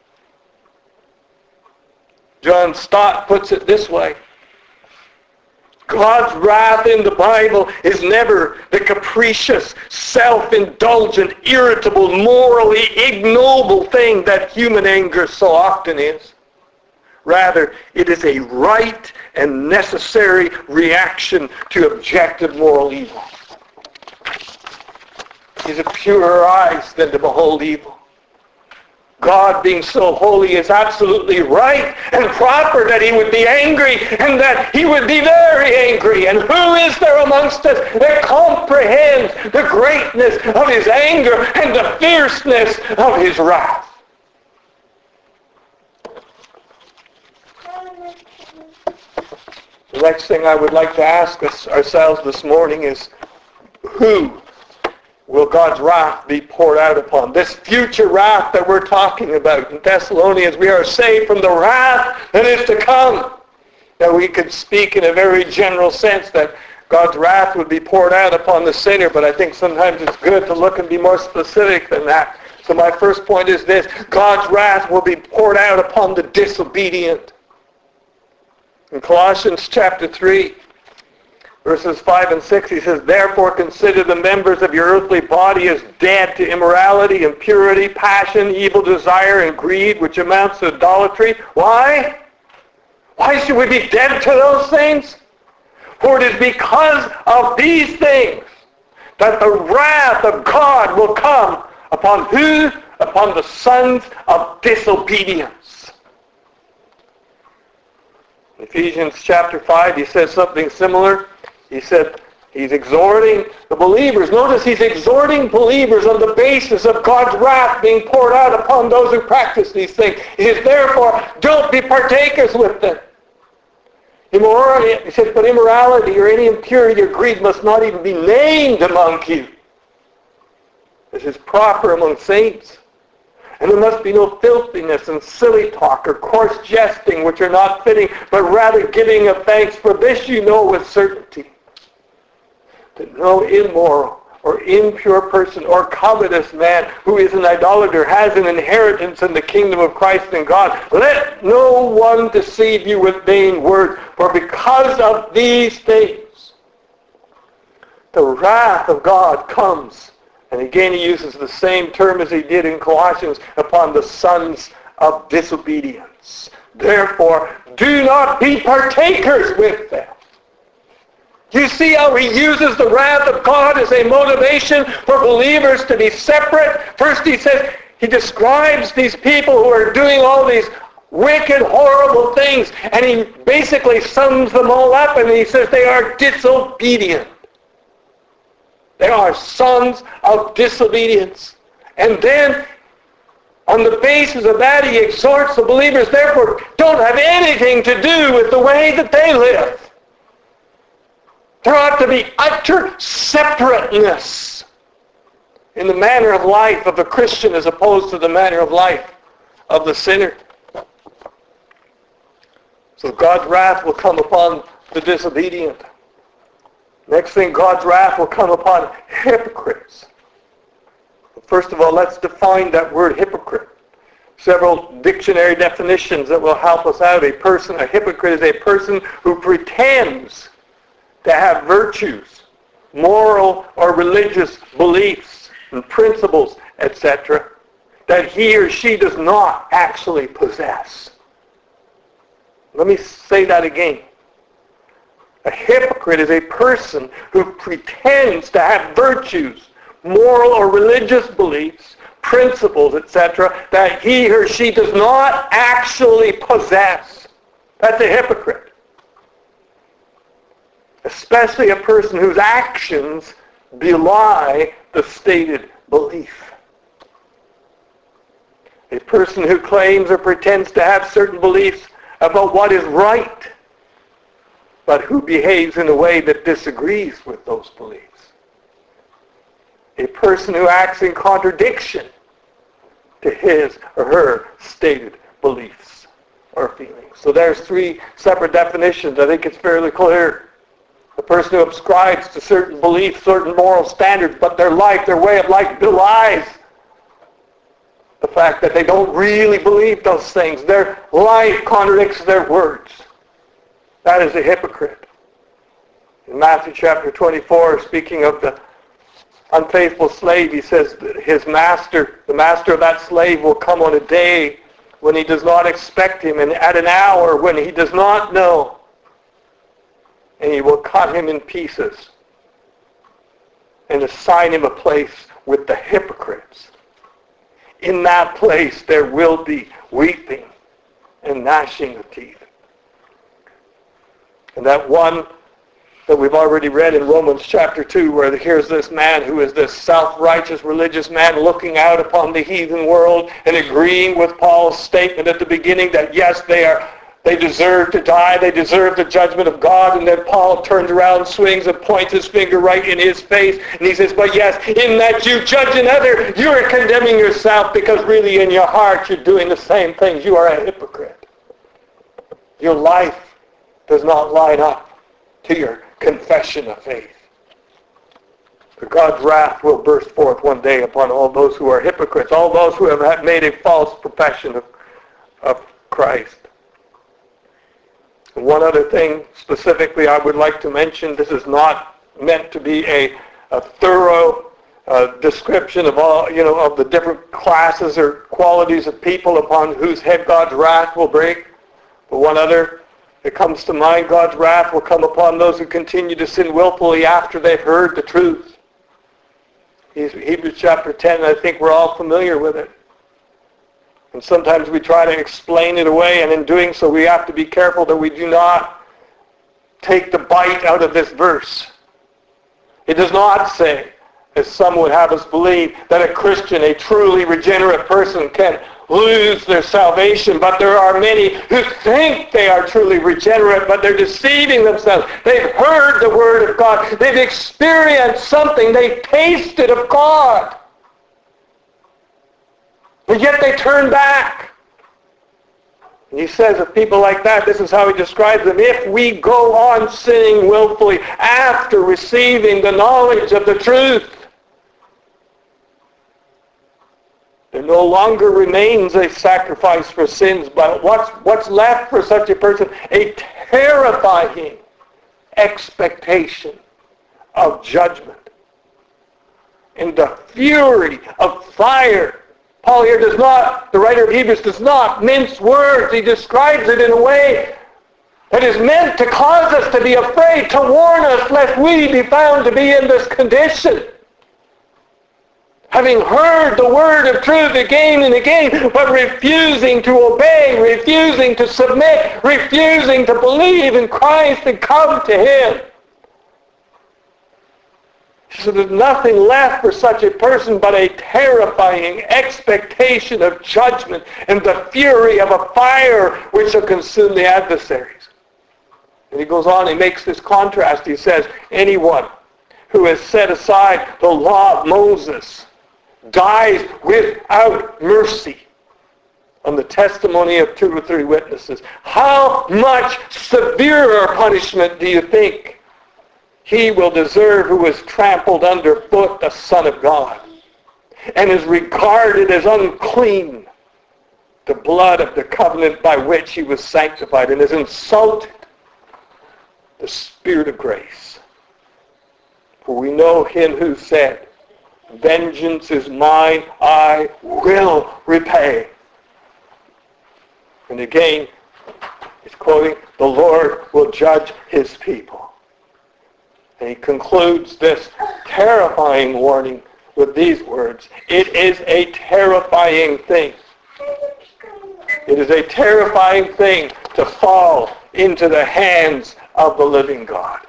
John Stott puts it this way. God's wrath in the Bible is never the capricious, self-indulgent, irritable, morally ignoble thing that human anger so often is. Rather, it is a right and necessary reaction to objective moral evil. It is a purer eyes than to behold evil. God, being so holy, is absolutely right and proper that he would be angry and that he would be very angry. And who is there amongst us that comprehends the greatness of his anger and the fierceness of his wrath? The next thing I would like to ask ourselves this morning is, who will God's wrath be poured out upon? This future wrath that we're talking about. In Thessalonians, we are saved from the wrath that is to come. Now we could speak in a very general sense that God's wrath would be poured out upon the sinner, but I think sometimes it's good to look and be more specific than that. So my first point is this: God's wrath will be poured out upon the disobedient. In Colossians chapter 3, verses 5 and 6, he says, therefore consider the members of your earthly body as dead to immorality, impurity, passion, evil desire, and greed, which amounts to idolatry. Why? Why should we be dead to those things? For it is because of these things that the wrath of God will come upon who? Upon the sons of disobedience. In Ephesians chapter 5, he says something similar. He said he's exhorting the believers. Notice he's exhorting believers on the basis of God's wrath being poured out upon those who practice these things. He says, therefore, don't be partakers with them. Immorality, he says, but immorality or any impurity or greed must not even be named among you. This is proper among saints. And there must be no filthiness and silly talk or coarse jesting which are not fitting, but rather giving of thanks. For this you know with certainty, that no immoral or impure person or covetous man who is an idolater has an inheritance in the kingdom of Christ and God. Let no one deceive you with vain words, for because of these things the wrath of God comes. And again he uses the same term as he did in Colossians, upon the sons of disobedience. Therefore, do not be partakers with them. You see how he uses the wrath of God as a motivation for believers to be separate? First he says, he describes these people who are doing all these wicked, horrible things, and he basically sums them all up, and he says they are disobedient. They are sons of disobedience. And then, on the basis of that, he exhorts the believers, therefore, don't have anything to do with the way that they live. There ought to be utter separateness in the manner of life of the Christian as opposed to the manner of life of the sinner. So God's wrath will come upon the disobedient. Next thing, God's wrath will come upon hypocrites. First of all, let's define that word hypocrite. Several dictionary definitions that will help us out. A hypocrite is a person who pretends to have virtues, moral or religious beliefs and principles, etc., that he or she does not actually possess. Let me say that again. A hypocrite is a person who pretends to have virtues, moral or religious beliefs, principles, etc., that he or she does not actually possess. That's a hypocrite. Especially a person whose actions belie the stated belief. A person who claims or pretends to have certain beliefs about what is right, but who behaves in a way that disagrees with those beliefs. A person who acts in contradiction to his or her stated beliefs or feelings. So there's three separate definitions. I think it's fairly clear. A person who ascribes to certain beliefs, certain moral standards, but their life, their way of life belies the fact that they don't really believe those things. Their life contradicts their words. That is a hypocrite. In Matthew chapter 24, speaking of the unfaithful slave, he says that his master, the master of that slave, will come on a day when he does not expect him, and at an hour when he does not know, and he will cut him in pieces and assign him a place with the hypocrites. In that place there will be weeping and gnashing of teeth. And that one that we've already read in Romans chapter 2, where here's this man who is this self-righteous religious man looking out upon the heathen world and agreeing with Paul's statement at the beginning that yes, they deserve to die, they deserve the judgment of God, and then Paul turns around, swings and points his finger right in his face, and he says, but yes, in that you judge another, you are condemning yourself, because really in your heart you're doing the same things. You are a hypocrite. Your life does not line up to your confession of faith. For God's wrath will burst forth one day upon all those who are hypocrites, all those who have made a false profession of Christ. And one other thing specifically I would like to mention, this is not meant to be a thorough description of all, of the different classes or qualities of people upon whose head God's wrath will break. But one other that comes to mind, God's wrath will come upon those who continue to sin willfully after they've heard the truth. Hebrews chapter 10, I think we're all familiar with it. And sometimes we try to explain it away, and in doing so we have to be careful that we do not take the bite out of this verse. It does not say, as some would have us believe, that a Christian, a truly regenerate person, can lose their salvation, but there are many who think they are truly regenerate, but they're deceiving themselves. They've heard the Word of God. They've experienced something. They've tasted of God. But yet they turn back. And he says of people like that, this is how he describes them: if we go on sinning willfully after receiving the knowledge of the truth, there no longer remains a sacrifice for sins, but what's left for such a person? A terrifying expectation of judgment and the fury of fire. Paul here the writer of Hebrews does not mince words. He describes it in a way that is meant to cause us to be afraid, to warn us lest we be found to be in this condition. Having heard the word of truth again and again, but refusing to obey, refusing to submit, refusing to believe in Christ and come to Him. So there's nothing left for such a person but a terrifying expectation of judgment and the fury of a fire which shall consume the adversaries. And he goes on, he makes this contrast. He says, anyone who has set aside the law of Moses dies without mercy on the testimony of 2 or 3 witnesses. How much severer punishment do you think he will deserve who has trampled underfoot the Son of God and is regarded as unclean the blood of the covenant by which he was sanctified, and has insulted the Spirit of grace? For we know him who said, vengeance is mine, I will repay. And again, he's quoting, the Lord will judge his people. And he concludes this terrifying warning with these words: it is a terrifying thing. It is a terrifying thing to fall into the hands of the living God.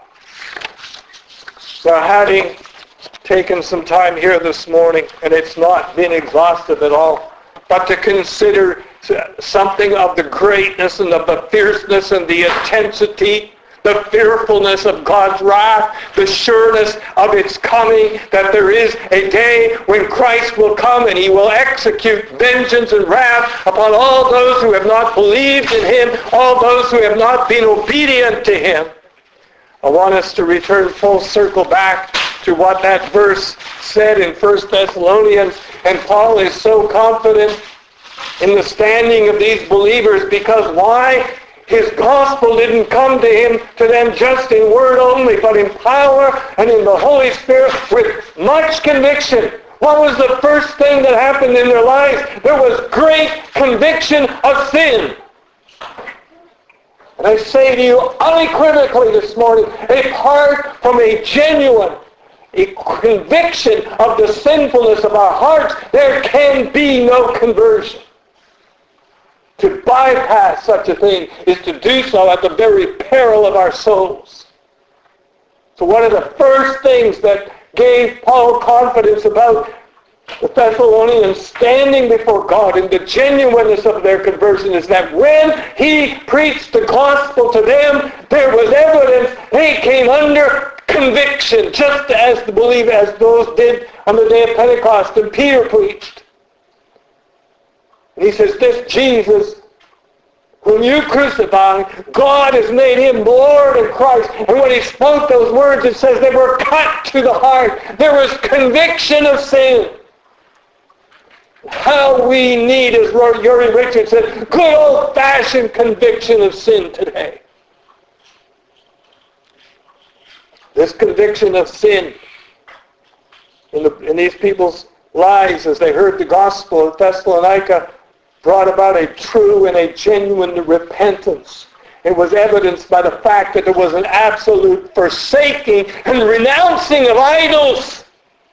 So having taken some time here this morning, and it's not been exhaustive at all, but to consider something of the greatness and of the fierceness and the intensity, the fearfulness of God's wrath, the sureness of its coming, that there is a day when Christ will come and he will execute vengeance and wrath upon all those who have not believed in him, all those who have not been obedient to him. I want us to return full circle back to what that verse said in 1 Thessalonians. And Paul is so confident in the standing of these believers because why? His gospel didn't come to them just in word only, but in power and in the Holy Spirit with much conviction. What was the first thing that happened in their lives? There was great conviction of sin. And I say to you unequivocally this morning, apart from a genuine conviction of the sinfulness of our hearts, there can be no conversion. To bypass such a thing is to do so at the very peril of our souls. So one of the first things that gave Paul confidence about the Thessalonians standing before God in the genuineness of their conversion is that when he preached the gospel to them, there was evidence they came under conviction, just as those did on the day of Pentecost and Peter preached. And he says, this Jesus whom you crucified, God has made him Lord and Christ. And when he spoke those words, it says they were cut to the heart. There was conviction of sin. How we need, as Uri Richards said, good old-fashioned conviction of sin today. This conviction of sin in these people's lives as they heard the gospel of Thessalonica brought about a true and a genuine repentance. It was evidenced by the fact that there was an absolute forsaking and renouncing of idols.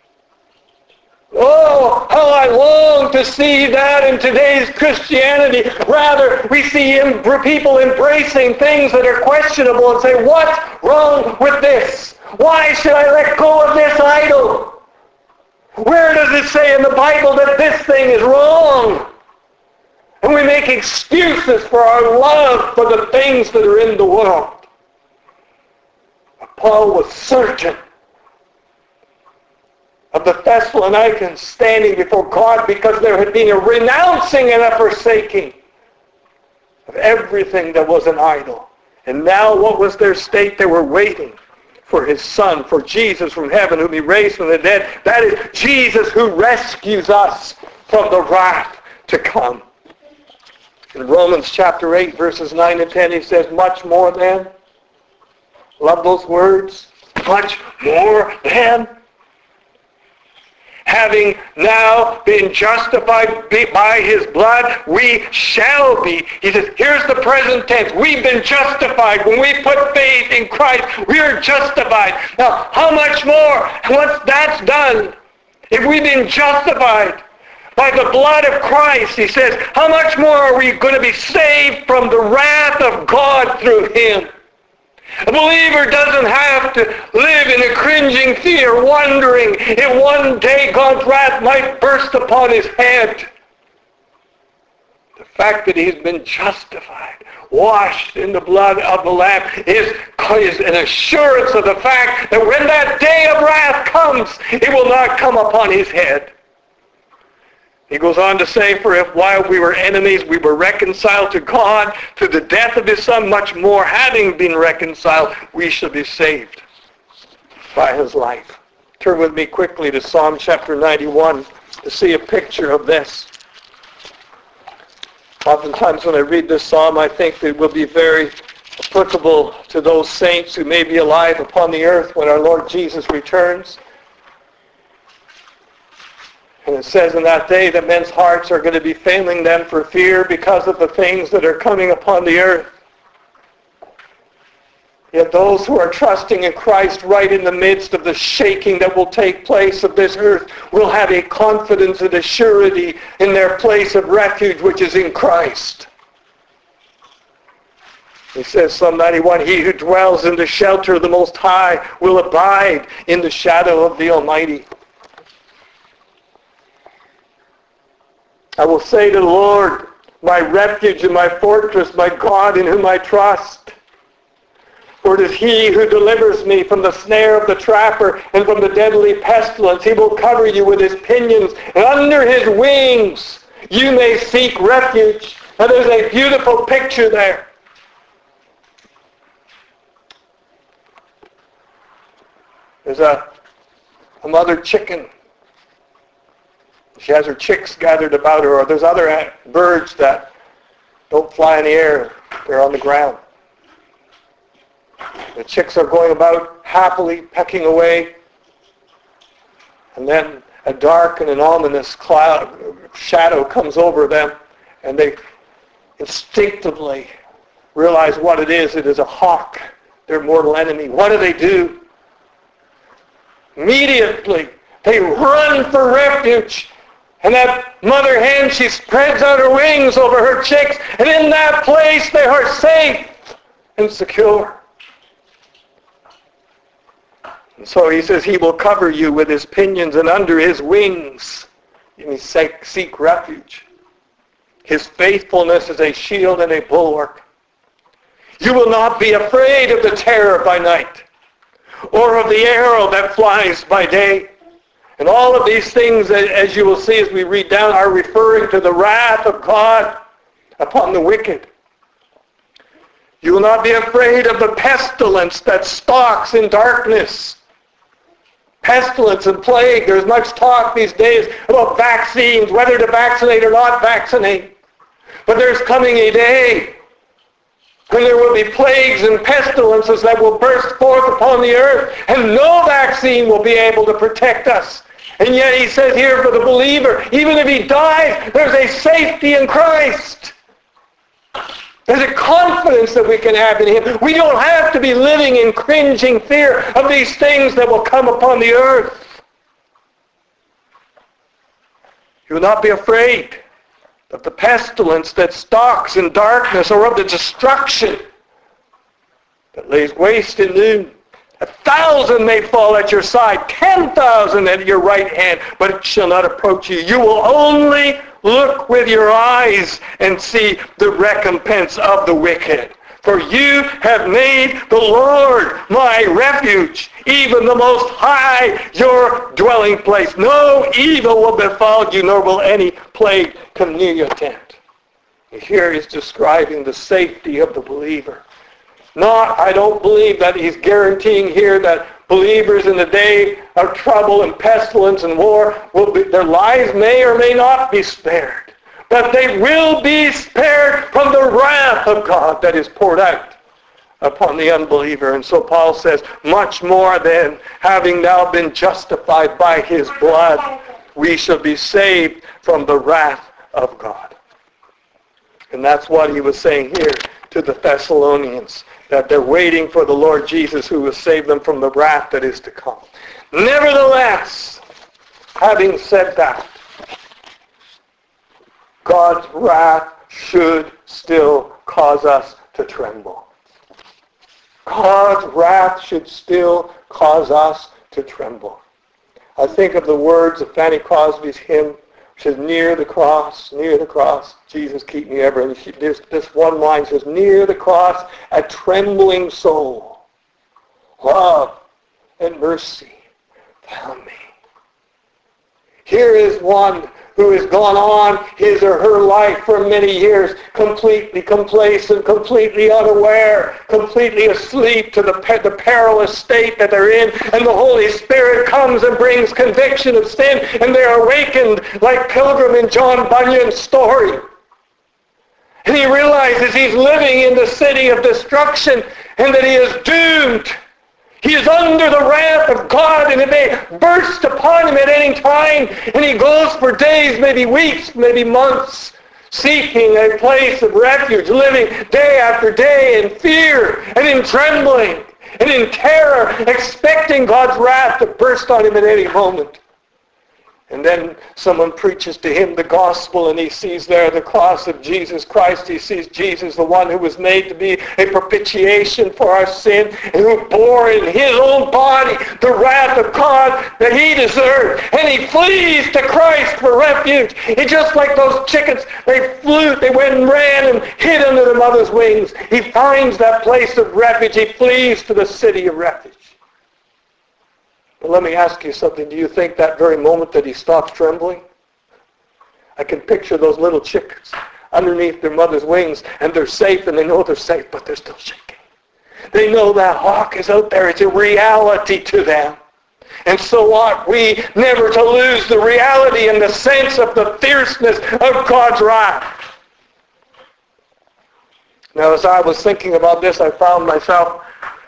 Oh, how I long to see that in today's Christianity. Rather, we see people embracing things that are questionable and say, what's wrong with this? Why should I let go of this idol? Where does it say in the Bible that this thing is wrong? And we make excuses for our love for the things that are in the world. But Paul was certain of the Thessalonians standing before God because there had been a renouncing and a forsaking of everything that was an idol. And now what was their state? They were waiting for his Son, for Jesus from heaven, whom he raised from the dead. That is Jesus who rescues us from the wrath to come. In Romans chapter 8, verses 9 and 10, he says, much more than, love those words, much more than, having now been justified by his blood, we shall be. He says, here's the present tense. We've been justified. When we put faith in Christ, we are justified. Now, how much more? Once that's done, if we've been justified by the blood of Christ, he says, how much more are we going to be saved from the wrath of God through him? A believer doesn't have to live in a cringing fear, wondering if one day God's wrath might burst upon his head. The fact that he's been justified, washed in the blood of the Lamb, is an assurance of the fact that when that day of wrath comes, it will not come upon his head. He goes on to say, for if while we were enemies, we were reconciled to God through the death of his Son, much more, having been reconciled, we shall be saved by his life. Turn with me quickly to Psalm chapter 91 to see a picture of this. Oftentimes when I read this psalm, I think it will be very applicable to those saints who may be alive upon the earth when our Lord Jesus returns. And it says in that day that men's hearts are going to be failing them for fear because of the things that are coming upon the earth. Yet those who are trusting in Christ right in the midst of the shaking that will take place of this earth will have a confidence and a surety in their place of refuge, which is in Christ. He says, Psalm 91, he who dwells in the shelter of the Most High will abide in the shadow of the Almighty. I will say to the Lord, my refuge and my fortress, my God in whom I trust. For it is he who delivers me from the snare of the trapper and from the deadly pestilence. He will cover you with his pinions, and under his wings you may seek refuge. Now there's a beautiful picture there. There's a mother chicken. She has her chicks gathered about her, or there's other birds that don't fly in the air. They're on the ground. The chicks are going about happily pecking away. And then a dark and an ominous shadow comes over them, and they instinctively realize what it is. It is a hawk, their mortal enemy. What do? Immediately, they run for refuge. And that mother hen, she spreads out her wings over her chicks, and in that place they are safe and secure. And so he says he will cover you with his pinions, and under his wings you may seek refuge. His faithfulness is a shield and a bulwark. You will not be afraid of the terror by night, or of the arrow that flies by day. And all of these things, as you will see as we read down, are referring to the wrath of God upon the wicked. You will not be afraid of the pestilence that stalks in darkness. Pestilence and plague. There's much talk these days about vaccines, whether to vaccinate or not vaccinate. But there's coming a day when there will be plagues and pestilences that will burst forth upon the earth, and no vaccine will be able to protect us. And yet he says here for the believer, even if he dies, there's a safety in Christ. There's a confidence that we can have in him. We don't have to be living in cringing fear of these things that will come upon the earth. You will not be afraid of the pestilence that stalks in darkness, or of the destruction that lays waste in noon. 1,000 may fall at your side, 10,000 at your right hand, but it shall not approach you. You will only Look with your eyes and see the recompense of the wicked. For you have made the Lord my refuge, even the Most High your dwelling place. No evil will befall you, nor will any plague come near your tent. Here he's describing the safety of the believer. I don't believe that he's guaranteeing here that believers in the day of trouble and pestilence and war, their lives may or may not be spared. But they will be spared from the wrath of God that is poured out upon the unbeliever. And so Paul says, much more than having now been justified by his blood, we shall be saved from the wrath of God. And that's what he was saying here to the Thessalonians, that they're waiting for the Lord Jesus who will save them from the wrath that is to come. Nevertheless, having said that, God's wrath should still cause us to tremble. God's wrath should still cause us to tremble. I think of the words of Fanny Crosby's hymn, which says, near the cross, Jesus keep me ever. And this one line says, near the cross, a trembling soul, love and mercy found me. Here is one who has gone on his or her life for many years, completely complacent, completely unaware, completely asleep to the perilous state that they're in, and the Holy Spirit comes and brings conviction of sin, and they are awakened like Pilgrim in John Bunyan's story. And he realizes he's living in the city of destruction and that he is doomed. He is under the wrath of God, and it may burst upon him at any time. And he goes for days, maybe weeks, maybe months, seeking a place of refuge, living day after day in fear and in trembling and in terror, expecting God's wrath to burst on him at any moment. And then someone preaches to him the gospel, and he sees there the cross of Jesus Christ. He sees Jesus, the one who was made to be a propitiation for our sin, and who bore in his own body the wrath of God that he deserved. And he flees to Christ for refuge. He just like those chickens, they went and ran and hid under their mother's wings. He finds that place of refuge. He flees to the city of refuge. But let me ask you something. Do you think that very moment that he stops trembling? I can picture those little chickens underneath their mother's wings, and they're safe, and they know they're safe, but they're still shaking. They know that hawk is out there. It's a reality to them. And so ought we never to lose the reality and the sense of the fierceness of God's wrath. Now, as I was thinking about this, I found myself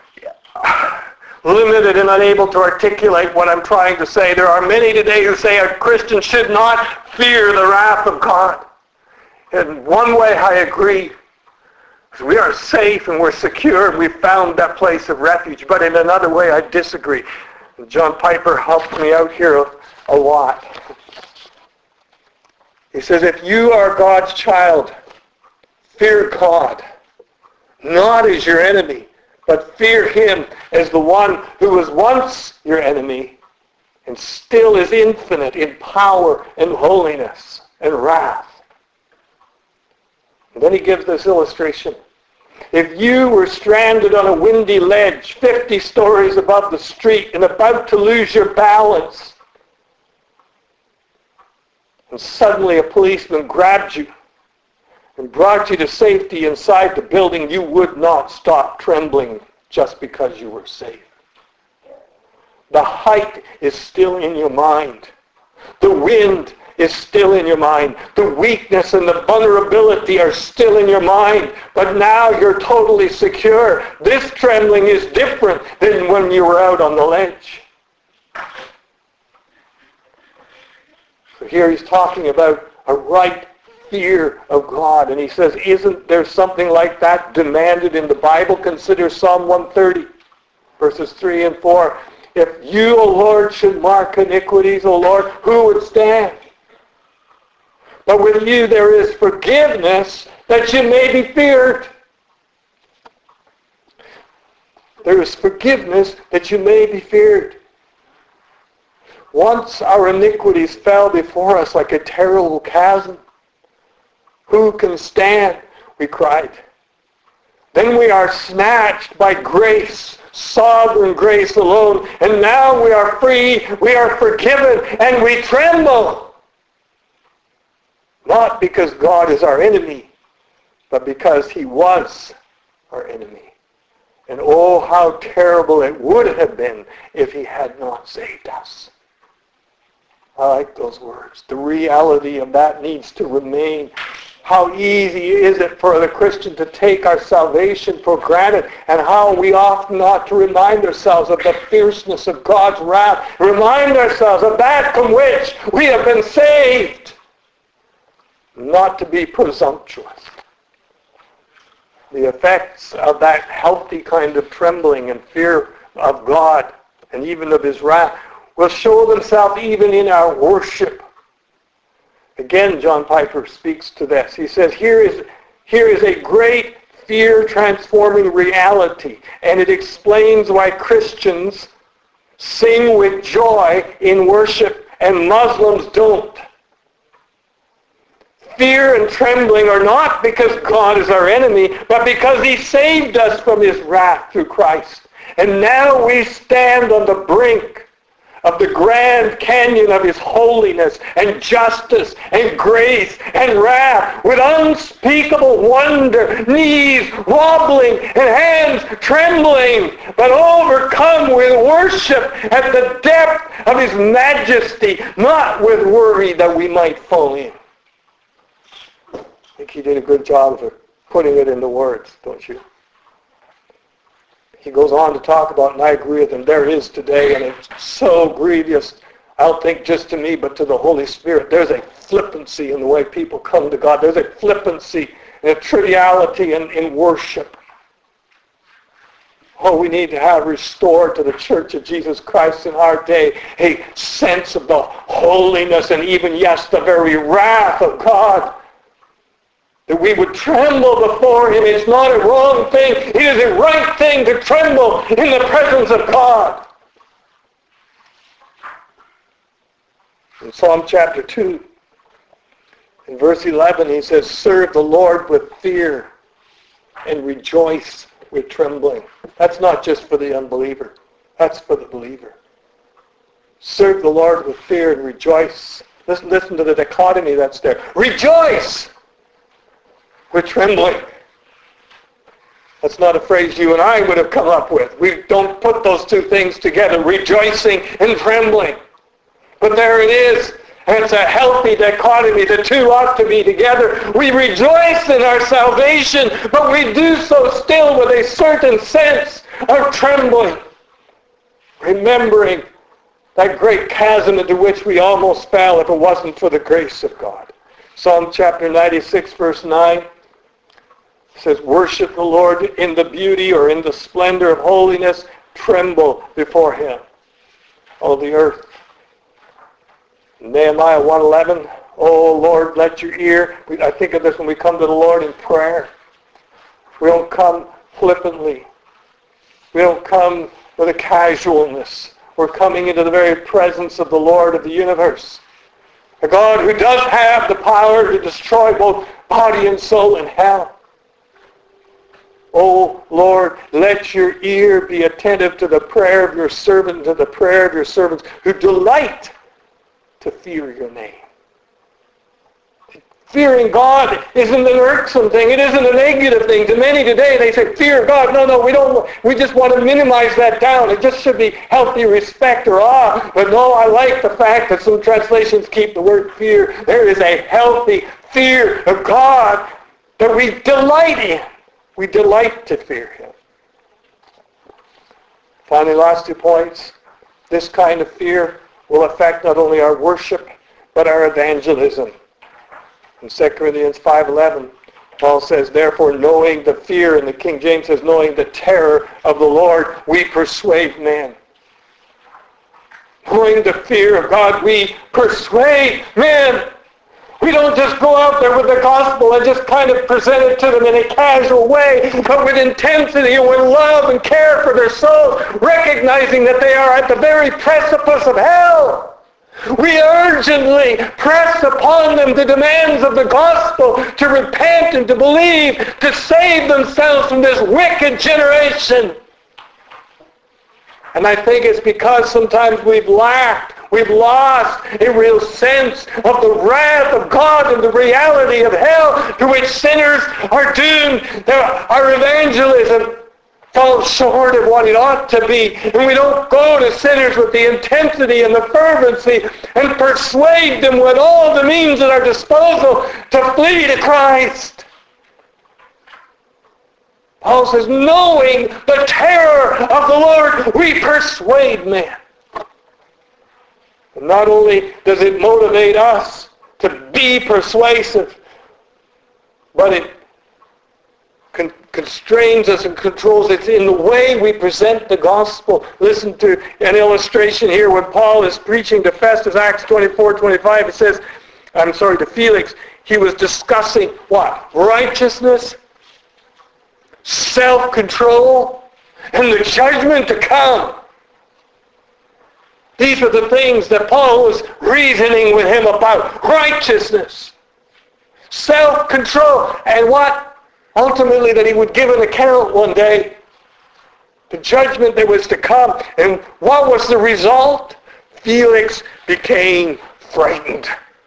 limited and unable to articulate what I'm trying to say. There are many today who say a Christian should not fear the wrath of God. In one way, I agree. We are safe and we're secure and we've found that place of refuge. But in another way, I disagree. John Piper helped me out here a lot. He says, if you are God's child, fear God, not as your enemy, but fear him as the one who was once your enemy and still is infinite in power and holiness and wrath. And then he gives this illustration. If you were stranded on a windy ledge 50 stories above the street and about to lose your balance, and suddenly a policeman grabbed you and brought you to safety inside the building, you would not stop trembling just because you were safe. The height is still in your mind. The wind is still in your mind. The weakness and the vulnerability are still in your mind. But now you're totally secure. This trembling is different than when you were out on the ledge. So here he's talking about a right fear of God. And he says, isn't there something like that demanded in the Bible? Consider Psalm 130, verses 3 and 4. If you, O Lord, should mark iniquities, O Lord, who would stand? But with you there is forgiveness that you may be feared. There is forgiveness that you may be feared. Once our iniquities fell before us like a terrible chasm. Who can stand? We cried. Then we are snatched by grace, sovereign grace alone, and now we are free, we are forgiven, and we tremble. Not because God is our enemy, but because he was our enemy. And oh, how terrible it would have been if he had not saved us. I like those words. The reality of that needs to remain. How easy is it for the Christian to take our salvation for granted, and how we often ought to remind ourselves of the fierceness of God's wrath. Remind ourselves of that from which we have been saved. Not to be presumptuous. The effects of that healthy kind of trembling and fear of God and even of his wrath will show themselves even in our worship. Again, John Piper speaks to this. He says, here is a great fear-transforming reality, and it explains why Christians sing with joy in worship and Muslims don't. Fear and trembling are not because God is our enemy, but because he saved us from his wrath through Christ. And now we stand on the brink of the grand canyon of his holiness and justice and grace and wrath with unspeakable wonder, knees wobbling and hands trembling, but overcome with worship at the depth of his majesty, not with worry that we might fall in. I think he did a good job of putting it into words, don't you? He goes on to talk about, and I agree with him, there is today, and it's so grievous, I don't think just to me, but to the Holy Spirit. There's a flippancy in the way people come to God. There's a flippancy and a triviality in worship. Oh, we need to have restored to the Church of Jesus Christ in our day a sense of the holiness and even, yes, the very wrath of God. That we would tremble before him. It's not a wrong thing. It is a right thing to tremble in the presence of God. In Psalm chapter 2, in verse 11, he says, serve the Lord with fear and rejoice with trembling. That's not just for the unbeliever. That's for the believer. Serve the Lord with fear and rejoice. Listen to the dichotomy that's there. Rejoice! We're trembling. That's not a phrase you and I would have come up with. We don't put those two things together, rejoicing and trembling. But there it is. And it's a healthy dichotomy. The two ought to be together. We rejoice in our salvation, but we do so still with a certain sense of trembling. Remembering that great chasm into which we almost fell if it wasn't for the grace of God. Psalm chapter 96, verse 9. Says, worship the Lord in the beauty or in the splendor of holiness. Tremble before him, all the earth. Nehemiah 1:11. Oh Lord, let your ear. I think of this when we come to the Lord in prayer. We don't come flippantly. We don't come with a casualness. We're coming into the very presence of the Lord of the universe. A God who does have the power to destroy both body and soul in hell. Oh, Lord, let your ear be attentive to the prayer of your servant, to the prayer of your servants who delight to fear your name. Fearing God isn't an irksome thing. It isn't a negative thing. To many today, they say, fear God. No, we don't. We just want to minimize that down. It just should be healthy respect or awe. But no, I like the fact that some translations keep the word fear. There is a healthy fear of God that we delight in. We delight to fear him. Finally, last 2 points. This kind of fear will affect not only our worship, but our evangelism. In 2 Corinthians 5:11, Paul says, therefore, knowing the fear, and the King James says, knowing the terror of the Lord, we persuade men. Knowing the fear of God, we persuade men. We don't just go out there with the gospel and just kind of present it to them in a casual way, but with intensity and with love and care for their souls, recognizing that they are at the very precipice of hell. We urgently press upon them the demands of the gospel to repent and to believe, to save themselves from this wicked generation. And I think it's because sometimes we've lost a real sense of the wrath of God and the reality of hell to which sinners are doomed. Our evangelism falls short of what it ought to be. And we don't go to sinners with the intensity and the fervency and persuade them with all the means at our disposal to flee to Christ. Paul says, knowing the terror of the Lord, we persuade men. And not only does it motivate us to be persuasive, but it constrains us and controls it in the way we present the gospel. Listen to an illustration here when Paul is preaching to Festus, Acts 24:25. It says, to Felix, he was discussing what? Righteousness, self-control, and the judgment to come. These are the things that Paul was reasoning with him about. Righteousness, self-control, and what? Ultimately, that he would give an account one day. The judgment that was to come. And what was the result? Felix became frightened.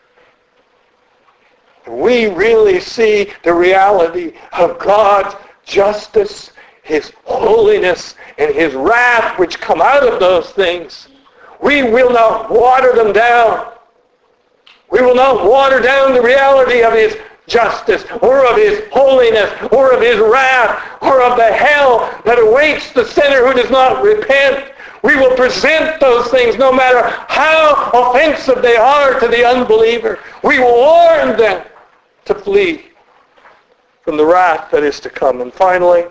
We really see the reality of God's justice, His holiness, and His wrath which come out of those things. We will not water them down. We will not water down the reality of His justice, or of His holiness, or of His wrath, or of the hell that awaits the sinner who does not repent. We will present those things no matter how offensive they are to the unbeliever. We will warn them to flee from the wrath that is to come. And finally,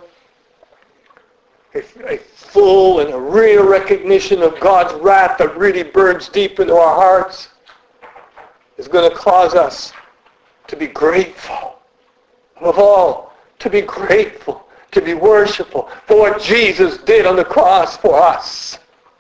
a full and a real recognition of God's wrath that really burns deep into our hearts is going to cause us to be grateful. Above all, to be grateful, to be worshipful for what Jesus did on the cross for us.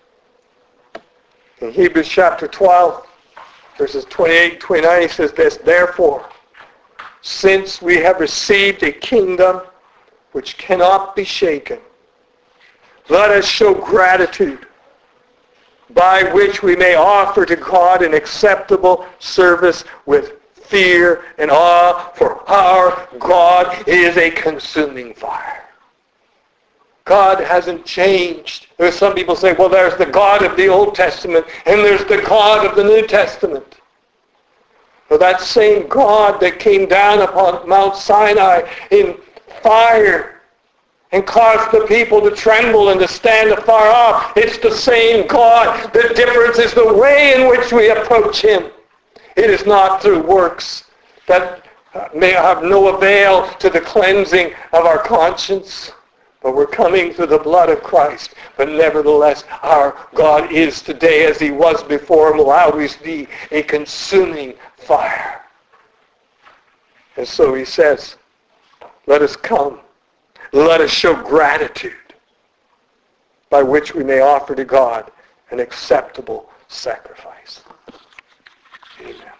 In Hebrews chapter 12, verses 28 and 29, he says this, therefore, since we have received a kingdom which cannot be shaken, let us show gratitude by which we may offer to God an acceptable service with fear and awe, for our God is a consuming fire. God hasn't changed. There's some people say, well, there's the God of the Old Testament and there's the God of the New Testament. Well, that same God that came down upon Mount Sinai in fire and caused the people to tremble and to stand afar off, it's the same God. The difference is the way in which we approach Him. It is not through works that may have no avail to the cleansing of our conscience, but we're coming through the blood of Christ. But nevertheless, our God is today, as He was before, and will always be, a consuming fire. And so He says, let us come. Let us show gratitude by which we may offer to God an acceptable sacrifice. Amen.